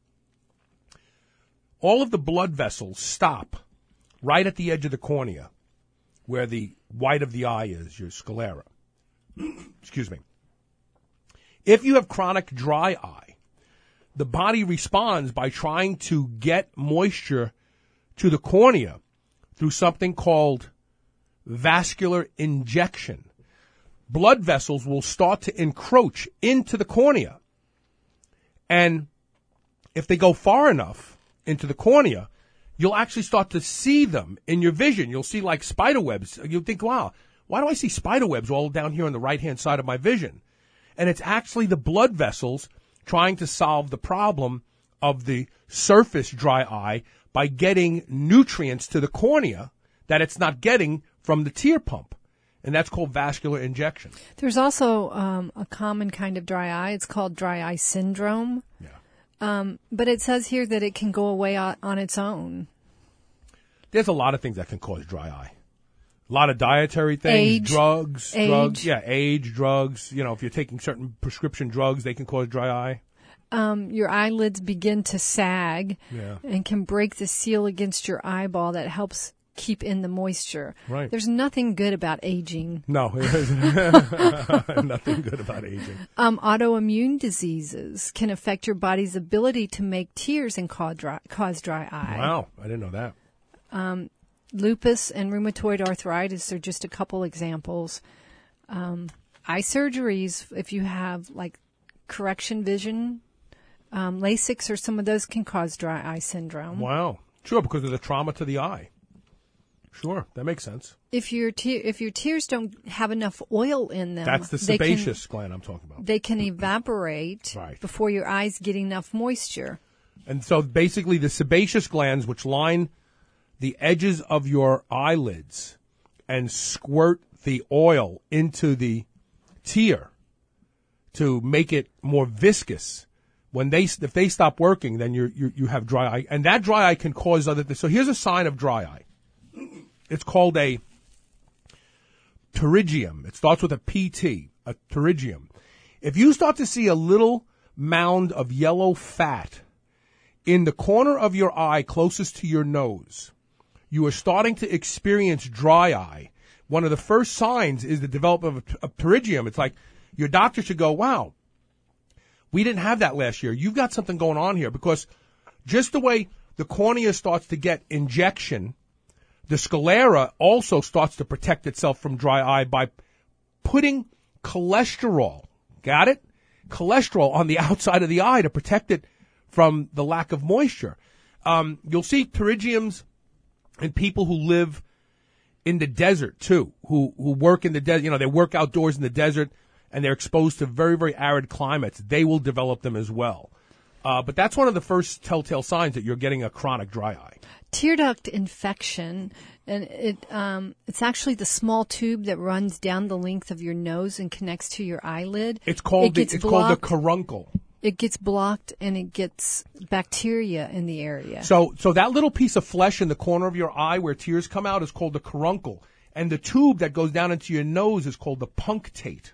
All of the blood vessels stop right at the edge of the cornea, where the white of the eye is, your sclera. Excuse me. If you have chronic dry eye, the body responds by trying to get moisture to the cornea through something called vascular injection. Blood vessels will start to encroach into the cornea. And if they go far enough into the cornea, you'll actually start to see them in your vision. You'll see like spider webs. You'll think, wow, why do I see spider webs all down here on the right-hand side of my vision? And it's actually the blood vessels trying to solve the problem of the surface dry eye by getting nutrients to the cornea that it's not getting from the tear pump. And that's called vascular injection. There's also um, a common kind of dry eye. It's called dry eye syndrome. Yeah. Um, but it says here that it can go away on, on its own. There's a lot of things that can cause dry eye. A lot of dietary things, Age. drugs, Age. drugs. Yeah, age, drugs. You know, if you're taking certain prescription drugs, they can cause dry eye. Um, your eyelids begin to sag Yeah. and can break the seal against your eyeball that helps keep in the moisture. Right. There's nothing good about aging. No, nothing good about aging. Um, autoimmune diseases can affect your body's ability to make tears and cause dry, cause dry eye. Wow, I didn't know that. Um, lupus and rheumatoid arthritis are just a couple examples. Um, eye surgeries, if you have like correction vision, um, LASIK or some of those can cause dry eye syndrome. Wow. Sure, because of the trauma to the eye. Sure, that makes sense. If your te- if your tears don't have enough oil in them, That's the they can- sebaceous gland I'm talking about. They can evaporate Right. before your eyes get enough moisture. And so basically the sebaceous glands, which line the edges of your eyelids and squirt the oil into the tear to make it more viscous, when they if they stop working, then you you you have dry eye, and that dry eye can cause other things. So here's a sign of dry eye. It's called a pterygium. It starts with a P T, a pterygium. If you start to see a little mound of yellow fat in the corner of your eye closest to your nose, you are starting to experience dry eye. One of the first signs is the development of a, a pterygium. It's like your doctor should go, wow, we didn't have that last year. You've got something going on here, because just the way the cornea starts to get injection, the sclera also starts to protect itself from dry eye by putting cholesterol, got it? Cholesterol on the outside of the eye to protect it from the lack of moisture. Um, you'll see pterygiums in people who live in the desert too, who, who work in the desert. You know, they work outdoors in the desert and they're exposed to very, very arid climates. They will develop them as well. Uh, but that's one of the first telltale signs that you're getting a chronic dry eye. Tear duct infection, and it um, it's actually the small tube that runs down the length of your nose and connects to your eyelid. It's called it the, gets it's blocked, called the caruncle. It gets blocked and it gets bacteria in the area. So so that little piece of flesh in the corner of your eye where tears come out is called the caruncle, and the tube that goes down into your nose is called the punctate.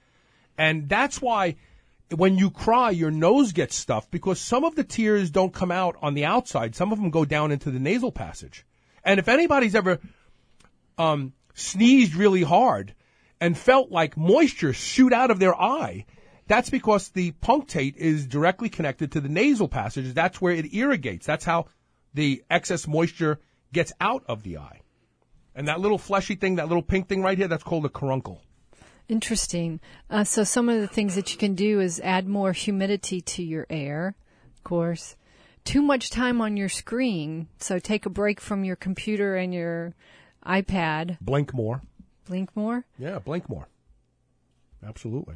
And that's why when you cry, your nose gets stuffed, because some of the tears don't come out on the outside. Some of them go down into the nasal passage. And if anybody's ever um, sneezed really hard and felt like moisture shoot out of their eye, that's because the punctate is directly connected to the nasal passage. That's where it irrigates. That's how the excess moisture gets out of the eye. And that little fleshy thing, that little pink thing right here, that's called a caruncle. Interesting. Uh, so some of the things that you can do is add more humidity to your air, of course. Too much time on your screen, so take a break from your computer and your iPad. Blink more. Blink more? Yeah, blink more. Absolutely.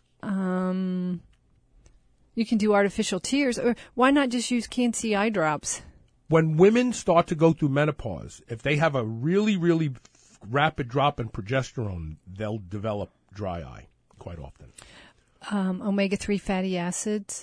Um, you can do artificial tears, or why not just use Can-C eye drops? When women start to go through menopause, if they have a really, really rapid drop in progesterone, they'll develop dry eye quite often. Um, omega three fatty acids.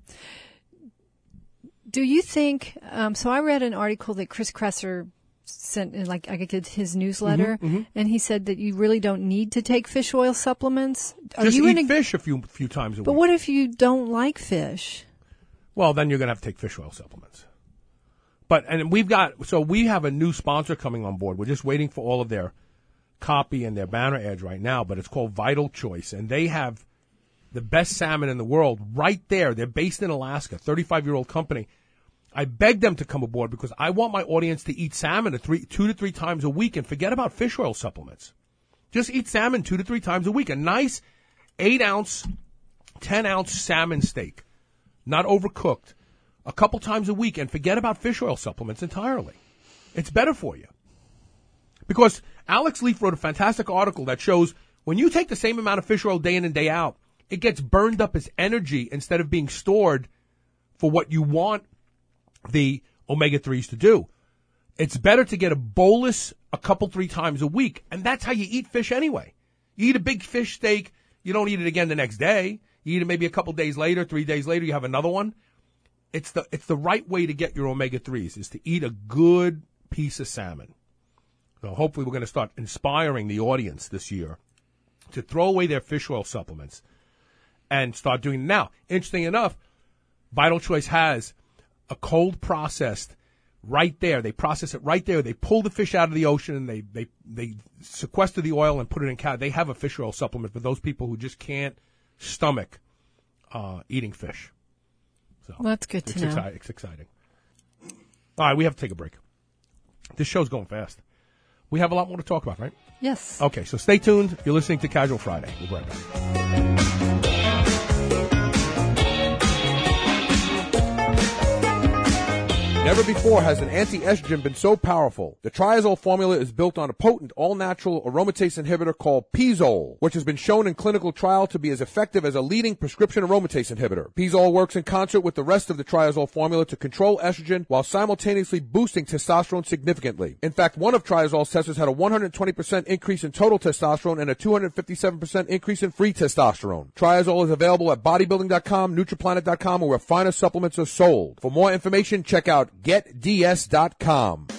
Do you think, um, so I read an article that Chris Kresser sent, in like I get his newsletter, Mm-hmm, mm-hmm. and he said that you really don't need to take fish oil supplements. Are Just you eat in a, fish a few few times a But week. what if you don't like fish? Well, then you're going to have to take fish oil supplements. But, and we've got, so we have a new sponsor coming on board. We're just waiting for all of their copy and their banner ads right now, but it's called Vital Choice, and they have the best salmon in the world right there. They're based in Alaska, thirty-five-year-old company. I begged them to come aboard because I want my audience to eat salmon a three, two to three times a week and forget about fish oil supplements. Just eat salmon two to three times a week. A nice eight-ounce, ten-ounce salmon steak, not overcooked, a couple times a week, and forget about fish oil supplements entirely. It's better for you. Because Alex Leaf wrote a fantastic article that shows when you take the same amount of fish oil day in and day out, it gets burned up as energy instead of being stored for what you want the omega threes to do. It's better to get a bolus a couple, three times a week, and that's how you eat fish anyway. You eat a big fish steak, you don't eat it again the next day. You eat it maybe a couple days later, three days later, you have another one. It's the it's the right way to get your omega threes, is to eat a good piece of salmon. So hopefully we're going to start inspiring the audience this year to throw away their fish oil supplements and start doing it now. Interesting enough, Vital Choice has a cold processed right there. They process it right there. They pull the fish out of the ocean and they, they, they sequester the oil and put it in cow. They have a fish oil supplement for those people who just can't stomach uh, eating fish. So well, that's good to it's know. Exci- it's exciting. All right, we have to take a break. This show's going fast. We have a lot more to talk about, right? Yes. Okay, so stay tuned. You're listening to Casual Friday. We'll be right back. Never before has an anti-estrogen been so powerful. The Triazole formula is built on a potent, all-natural aromatase inhibitor called Pizole, which has been shown in clinical trial to be as effective as a leading prescription aromatase inhibitor. Pizole works in concert with the rest of the Triazole formula to control estrogen while simultaneously boosting testosterone significantly. In fact, one of Triazole's testers had a one hundred twenty percent increase in total testosterone and a two hundred fifty-seven percent increase in free testosterone. Triazole is available at bodybuilding dot com, Nutriplanet dot com, or where finer supplements are sold. For more information, check out get d s dot com.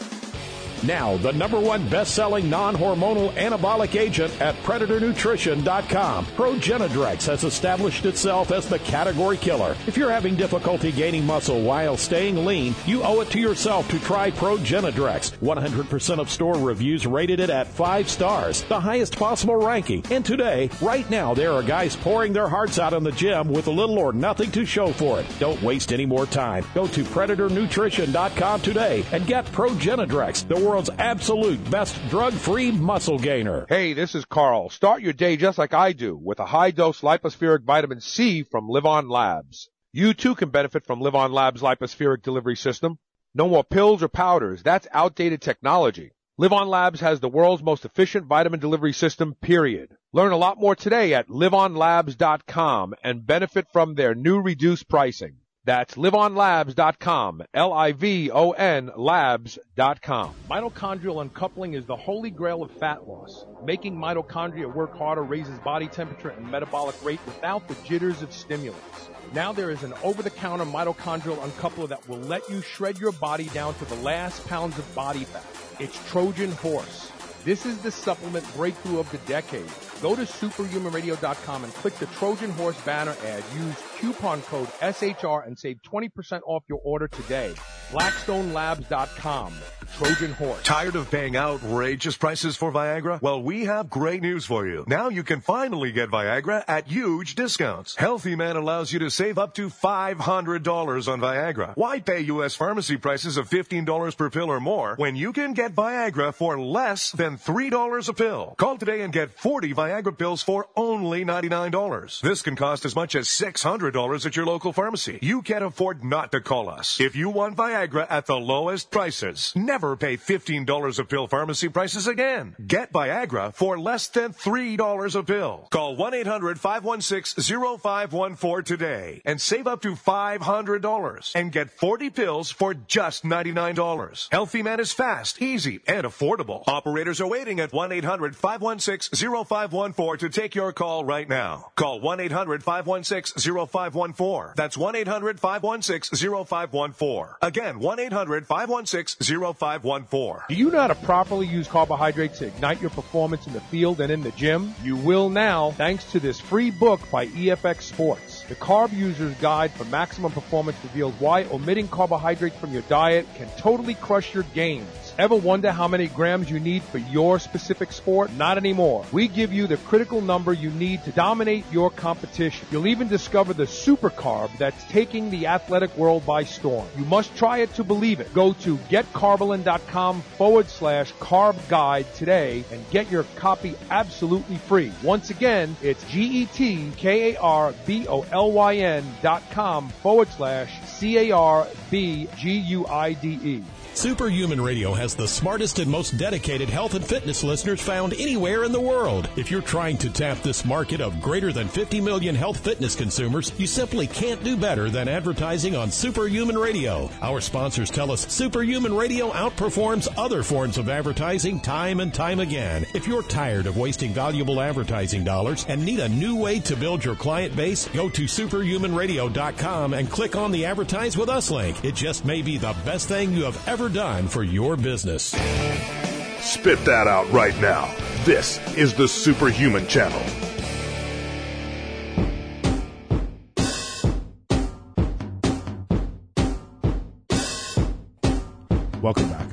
Now, the number one best-selling non-hormonal anabolic agent at Predator Nutrition dot com. Progenadrex has established itself as the category killer. If you're having difficulty gaining muscle while staying lean, you owe it to yourself to try Progenadrex. one hundred percent of store reviews rated it at five stars, the highest possible ranking. And today, right now, there are guys pouring their hearts out in the gym with little or nothing to show for it. Don't waste any more time. Go to Predator Nutrition dot com today and get Progenadrex, the world's absolute best drug-free muscle gainer. Hey, this is Carl. Start your day just like I do with a high-dose lipospheric vitamin C from Live On Labs. You too can benefit from Live On Labs' lipospheric delivery system. No more pills or powders. That's outdated technology. Live On Labs has the world's most efficient vitamin delivery system, period. Learn a lot more today at live on labs dot com and benefit from their new reduced pricing. That's live on labs dot com, L I V O N labs dot com. Mitochondrial uncoupling is the holy grail of fat loss. Making mitochondria work harder raises body temperature and metabolic rate without the jitters of stimulants. Now there is an over-the-counter mitochondrial uncoupler that will let you shred your body down to the last pounds of body fat. It's Trojan Horse. This is the supplement breakthrough of the decade. Go to superhuman radio dot com and click the Trojan Horse banner ad. Use coupon code S H R and save twenty percent off your order today. blackstone labs dot com. Trojan Horse. Tired of paying outrageous prices for Viagra? Well, we have great news for you. Now you can finally get Viagra at huge discounts. Healthy Man allows you to save up to five hundred dollars on Viagra. Why pay U S pharmacy prices of fifteen dollars per pill or more when you can get Viagra for less than three dollars a pill? Call today and get forty Viagra pills for only ninety-nine dollars. This can cost as much as six hundred dollars at your local pharmacy. You can't afford not to call us. If you want Viagra at the lowest prices, never pay fifteen dollars a pill pharmacy prices again. Get Viagra for less than three dollars a pill. Call one eight hundred five one six zero five one four today and save up to five hundred dollars and get forty pills for just ninety-nine dollars. Healthy Man is fast, easy, and affordable. Operators are waiting at one eight hundred five one six zero five one four to take your call right now. Call one eight hundred five one six zero five one four. That's one eight hundred five one six zero five one four. Again, one eight hundred five one six zero five one four. Do you know how to properly use carbohydrates to ignite your performance in the field and in the gym? You will now, thanks to this free book by E F X Sports. The Carb User's Guide for Maximum Performance reveals why omitting carbohydrates from your diet can totally crush your gains. Ever wonder how many grams you need for your specific sport? Not anymore. We give you the critical number you need to dominate your competition. You'll even discover the super carb that's taking the athletic world by storm. You must try it to believe it. Go to getcarbolin.com forward slash carb guide today and get your copy absolutely free. Once again, it's G-E-T-K-A-R-B-O-L-Y-N dot com forward slash C-A-R-B-G-U-I-D-E. Superhuman Radio has the smartest and most dedicated health and fitness listeners found anywhere in the world. If you're trying to tap this market of greater than fifty million health fitness consumers, you simply can't do better than advertising on Superhuman Radio. Our sponsors tell us Superhuman Radio outperforms other forms of advertising time and time again. If you're tired of wasting valuable advertising dollars and need a new way to build your client base, go to superhuman radio dot com and click on the Advertise with Us link. It just may be the best thing you have ever done for your business. Spit that out right now. This is the Superhuman Channel. Welcome back.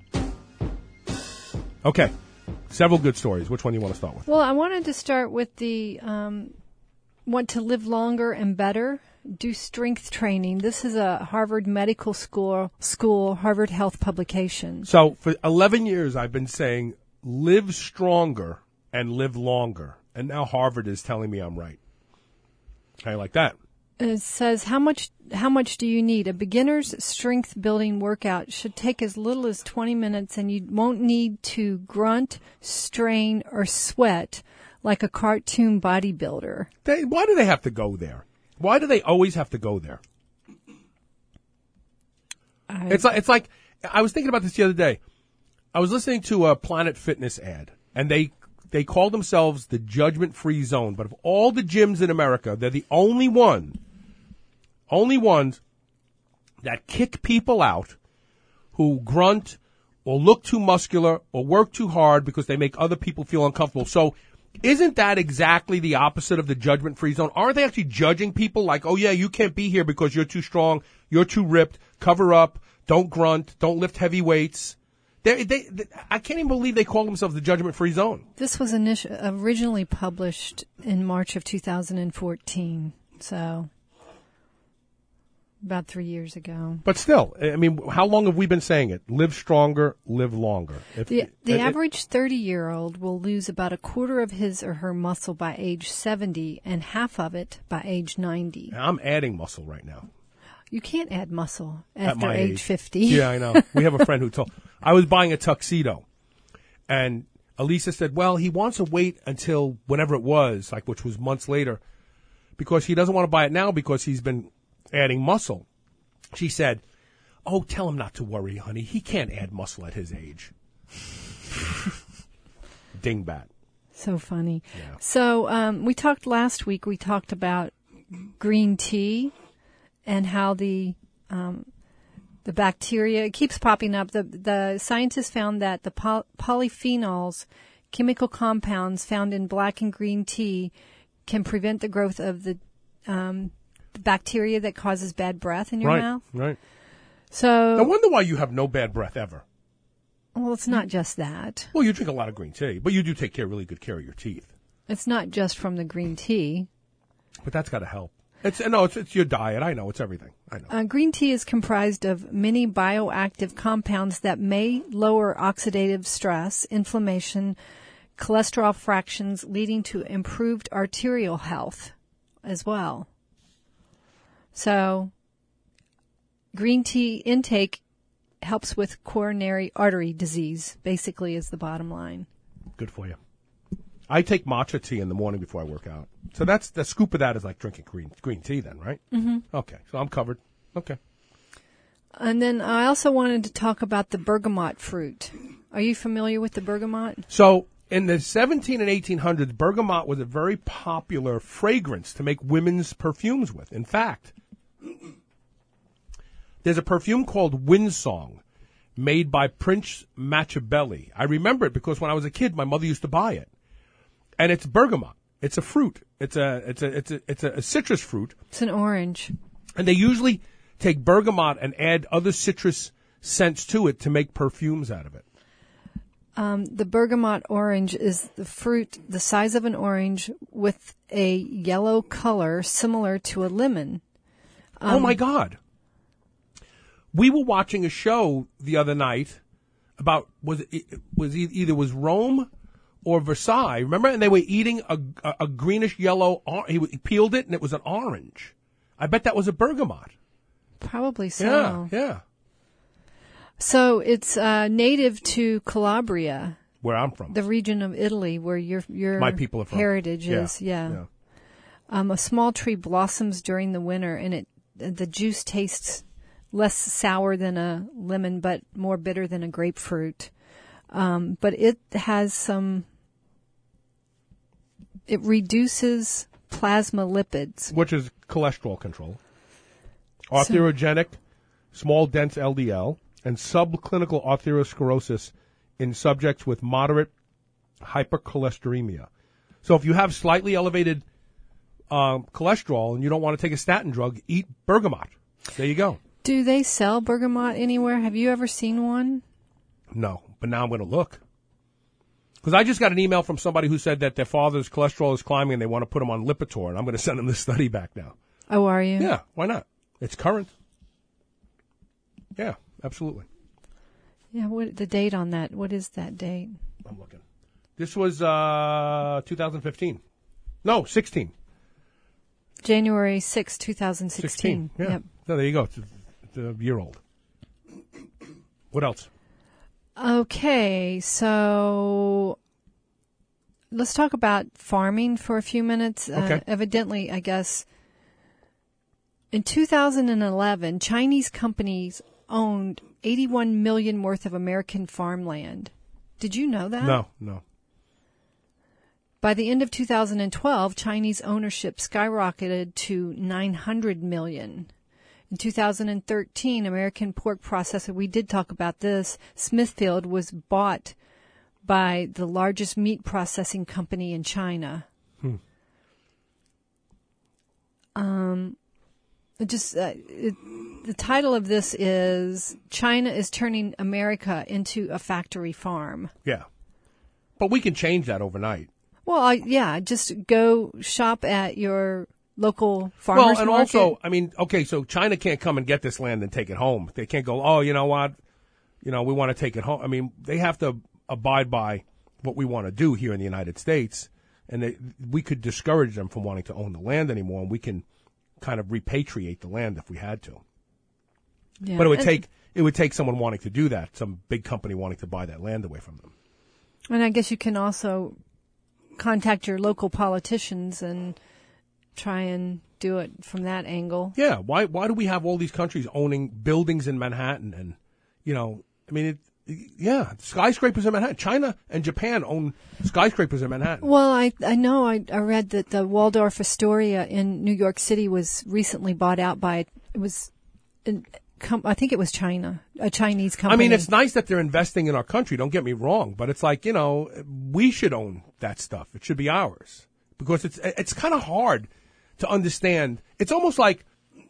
Okay. Several good stories. Which one do you want to start with? Well, I wanted to start with the um, want to live longer and better. Do strength training. This is a Harvard Medical School, school Harvard Health publication. So for eleven years, I've been saying live stronger and live longer. And now Harvard is telling me I'm right. How you like that? It says, how much how much do you need? A beginner's strength building workout should take as little as twenty minutes, and you won't need to grunt, strain, or sweat like a cartoon bodybuilder. They, why do they have to go there? Why do they always have to go there? I, it's like it's like I was thinking about this the other day. I was listening to a Planet Fitness ad, and they they call themselves the judgment-free zone. But of all the gyms in America, they're the only one, only ones that kick people out who grunt or look too muscular or work too hard because they make other people feel uncomfortable. So isn't that exactly the opposite of the judgment-free zone? Aren't they actually judging people like, oh, yeah, you can't be here because you're too strong, you're too ripped, cover up, don't grunt, don't lift heavy weights? They, they, they, I can't even believe they call themselves the judgment-free zone. This was initi- originally published in March of two thousand fourteen, so about three years ago. But still, I mean, how long have we been saying it? Live stronger, live longer. If, the the it, average thirty-year-old will lose about a quarter of his or her muscle by age seventy and half of it by age ninety. I'm adding muscle right now. You can't add muscle after At my age, age fifty. Yeah, I know. We have a friend who told, I was buying a tuxedo, and Elisa said, well, he wants to wait until whenever it was, like which was months later, because he doesn't want to buy it now because he's been adding muscle. She said, oh, tell him not to worry, honey. He can't add muscle at his age. Dingbat. So funny. Yeah. So um, we talked last week, we talked about green tea and how the um, the bacteria, it keeps popping up. The, the scientists found that the poly- polyphenols, chemical compounds found in black and green tea, can prevent the growth of the um the bacteria that causes bad breath in your right, mouth. Right. So I wonder why you have no bad breath ever. Well, it's not just that. Well, you drink a lot of green tea, but you do take care, really good care of your teeth. It's not just from the green tea. But that's got to help. It's no, it's it's your diet. I know, it's everything. I know. Uh, green tea is comprised of many bioactive compounds that may lower oxidative stress, inflammation, cholesterol fractions, leading to improved arterial health as well. So, green tea intake helps with coronary artery disease, basically, is the bottom line. Good for you. I take matcha tea in the morning before I work out. So that's the scoop of that is like drinking green green tea then, right? Mm-hmm. Okay, so I'm covered. Okay. And then I also wanted to talk about the bergamot fruit. Are you familiar with the bergamot? So in the seventeen and eighteen hundreds, bergamot was a very popular fragrance to make women's perfumes with. In fact, there's a perfume called Windsong made by Prince Machiavelli. I remember it because when I was a kid, my mother used to buy it. And it's bergamot. It's a fruit. It's a it's a it's a it's a, a citrus fruit. It's an orange. And they usually take bergamot and add other citrus scents to it to make perfumes out of it. Um, the bergamot orange is the fruit the size of an orange with a yellow color similar to a lemon. Um, oh my God. We were watching a show the other night about was it was either was Rome or Versailles, remember? And they were eating a, a, a greenish yellow. Or, he, he peeled it, and it was an orange. I bet that was a bergamot. Probably so. Yeah, yeah. So it's uh, native to Calabria, where I'm from. the region of Italy where your your My people are from. heritage Yeah, is. Yeah. yeah. Um, a small tree blossoms during the winter, and it the juice tastes less sour than a lemon, but more bitter than a grapefruit. Um, but it has some. It reduces plasma lipids, which is cholesterol control, atherogenic, small dense L D L, and subclinical atherosclerosis in subjects with moderate hypercholesteremia. So if you have slightly elevated um, cholesterol and you don't want to take a statin drug, eat bergamot. There you go. Do they sell bergamot anywhere? Have you ever seen one? No, but now I'm going to look. Because I just got an email from somebody who said that their father's cholesterol is climbing and they want to put him on Lipitor, and I'm going to send them the study back now. Oh, are you? Yeah, why not? It's current. Yeah, absolutely. Yeah, what the date on that? What is that date? I'm looking. This was uh, two thousand fifteen. No, sixteen. January sixth, twenty sixteen. sixteen, yeah. Yep. So there you go. It's a, it's a year old. What else? Okay, so let's talk about farming for a few minutes. Okay. Uh, evidently, I guess, in two thousand eleven, Chinese companies owned eighty-one million worth of American farmland. Did you know that? No, no. By the end of two thousand twelve, Chinese ownership skyrocketed to nine hundred million. In two thousand thirteen, American pork processor, we did talk about this, Smithfield was bought by the largest meat processing company in China. Hmm. Um, it just uh, it, the title of this is China is turning America into a factory farm. Yeah. But we can change that overnight. Well, I, yeah, just go shop at your local farmers Well, and market. also, I mean, okay, so China can't come and get this land and take it home. They can't go, oh, you know what, you know, we want to take it home. I mean, they have to abide by what we want to do here in the United States, and they, we could discourage them from wanting to own the land anymore, and we can kind of repatriate the land if we had to. Yeah. But it would And- take it would take someone wanting to do that, some big company wanting to buy that land away from them. And I guess you can also contact your local politicians and try and do it from that angle. Yeah, why why do we have all these countries owning buildings in Manhattan? And, you know, I mean, it, yeah, skyscrapers in Manhattan. China and Japan own skyscrapers in Manhattan. Well, I I know I, I read that the Waldorf Astoria in New York City was recently bought out by, it was, an, com, I think it was China, a Chinese company. I mean, it's nice that they're investing in our country, don't get me wrong, but it's like, you know, we should own that stuff. It should be ours. Because it's it's kind of hard to understand. It's almost like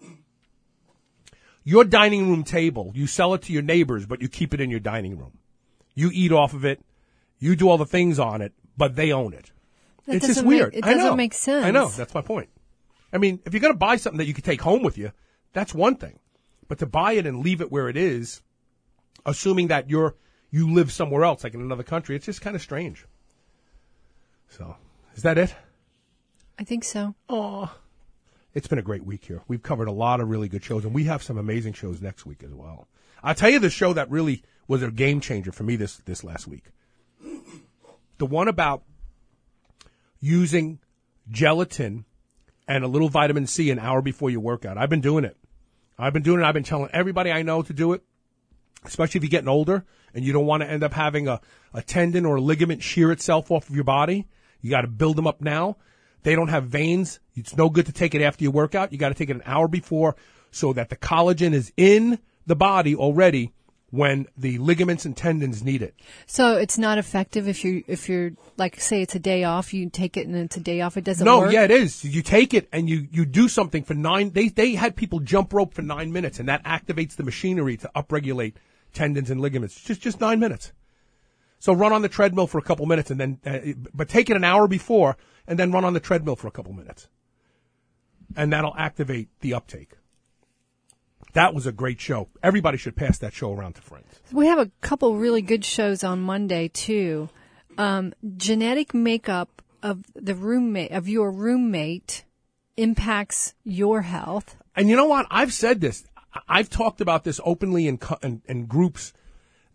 your dining room table. You sell it to your neighbors, but you keep it in your dining room. You eat off of it. You do all the things on it, but they own it. That it's just doesn't make- weird. it I doesn't know. make sense. I know. That's my point. I mean, if you're going to buy something that you can take home with you, that's one thing. But to buy it and leave it where it is, assuming that you're you live somewhere else, like in another country, it's just kind of strange. So, is that it? I think so. Oh, it's been a great week here. We've covered a lot of really good shows, and we have some amazing shows next week as well. I'll tell you the show that really was a game changer for me this, this last week. The one about using gelatin and a little vitamin C an hour before your workout. I've been doing it. I've been doing it. I've been telling everybody I know to do it, especially if you're getting older and you don't want to end up having a, a tendon or a ligament shear itself off of your body. You got to build them up now. They don't have veins. It's no good to take it after your workout. You got to take it an hour before so that the collagen is in the body already when the ligaments and tendons need it. So it's not effective if you if you're like say it's a day off, you take it and it's a day off. It doesn't No, work. yeah, it is. You take it and you, you do something for nine. They they had people jump rope for nine minutes, and that activates the machinery to upregulate tendons and ligaments. Just just nine minutes. So run on the treadmill for a couple minutes, and then uh, but take it an hour before, and then run on the treadmill for a couple minutes, and that'll activate the uptake. That was a great show. Everybody should pass that show around to friends. We have a couple really good shows on Monday too. Um, genetic makeup of the roommate of your roommate impacts your health. And you know what? I've said this. I- I've talked about this openly in, co- in, in groups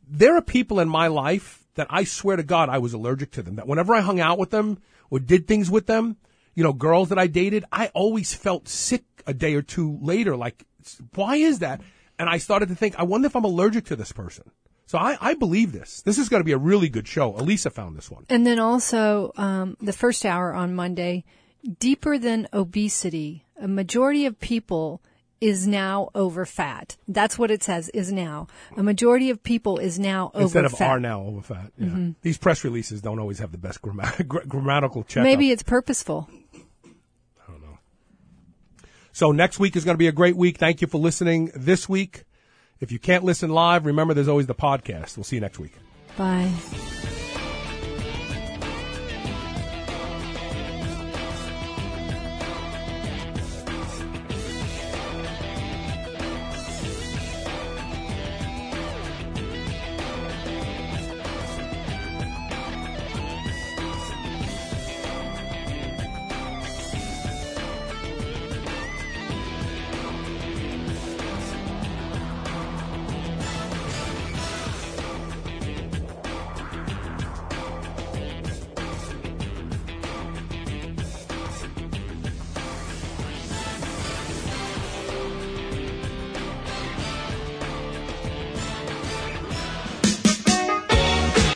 there are people in my life that I swear to God I was allergic to them. That whenever I hung out with them or did things with them, you know, girls that I dated, I always felt sick a day or two later. Like, why is that? And I started to think, I wonder if I'm allergic to this person. So I, I believe this. This is going to be a really good show. Elisa found this one. And then also, um, the first hour on Monday, deeper than obesity, a majority of people is now over fat. That's what it says, is now. A majority of people is now over Instead fat. of are now over fat. Yeah. Mm-hmm. These press releases don't always have the best gramma- grammatical check. Maybe it's purposeful. So next week is going to be a great week. Thank you for listening this week. If you can't listen live, remember there's always the podcast. We'll see you next week. Bye.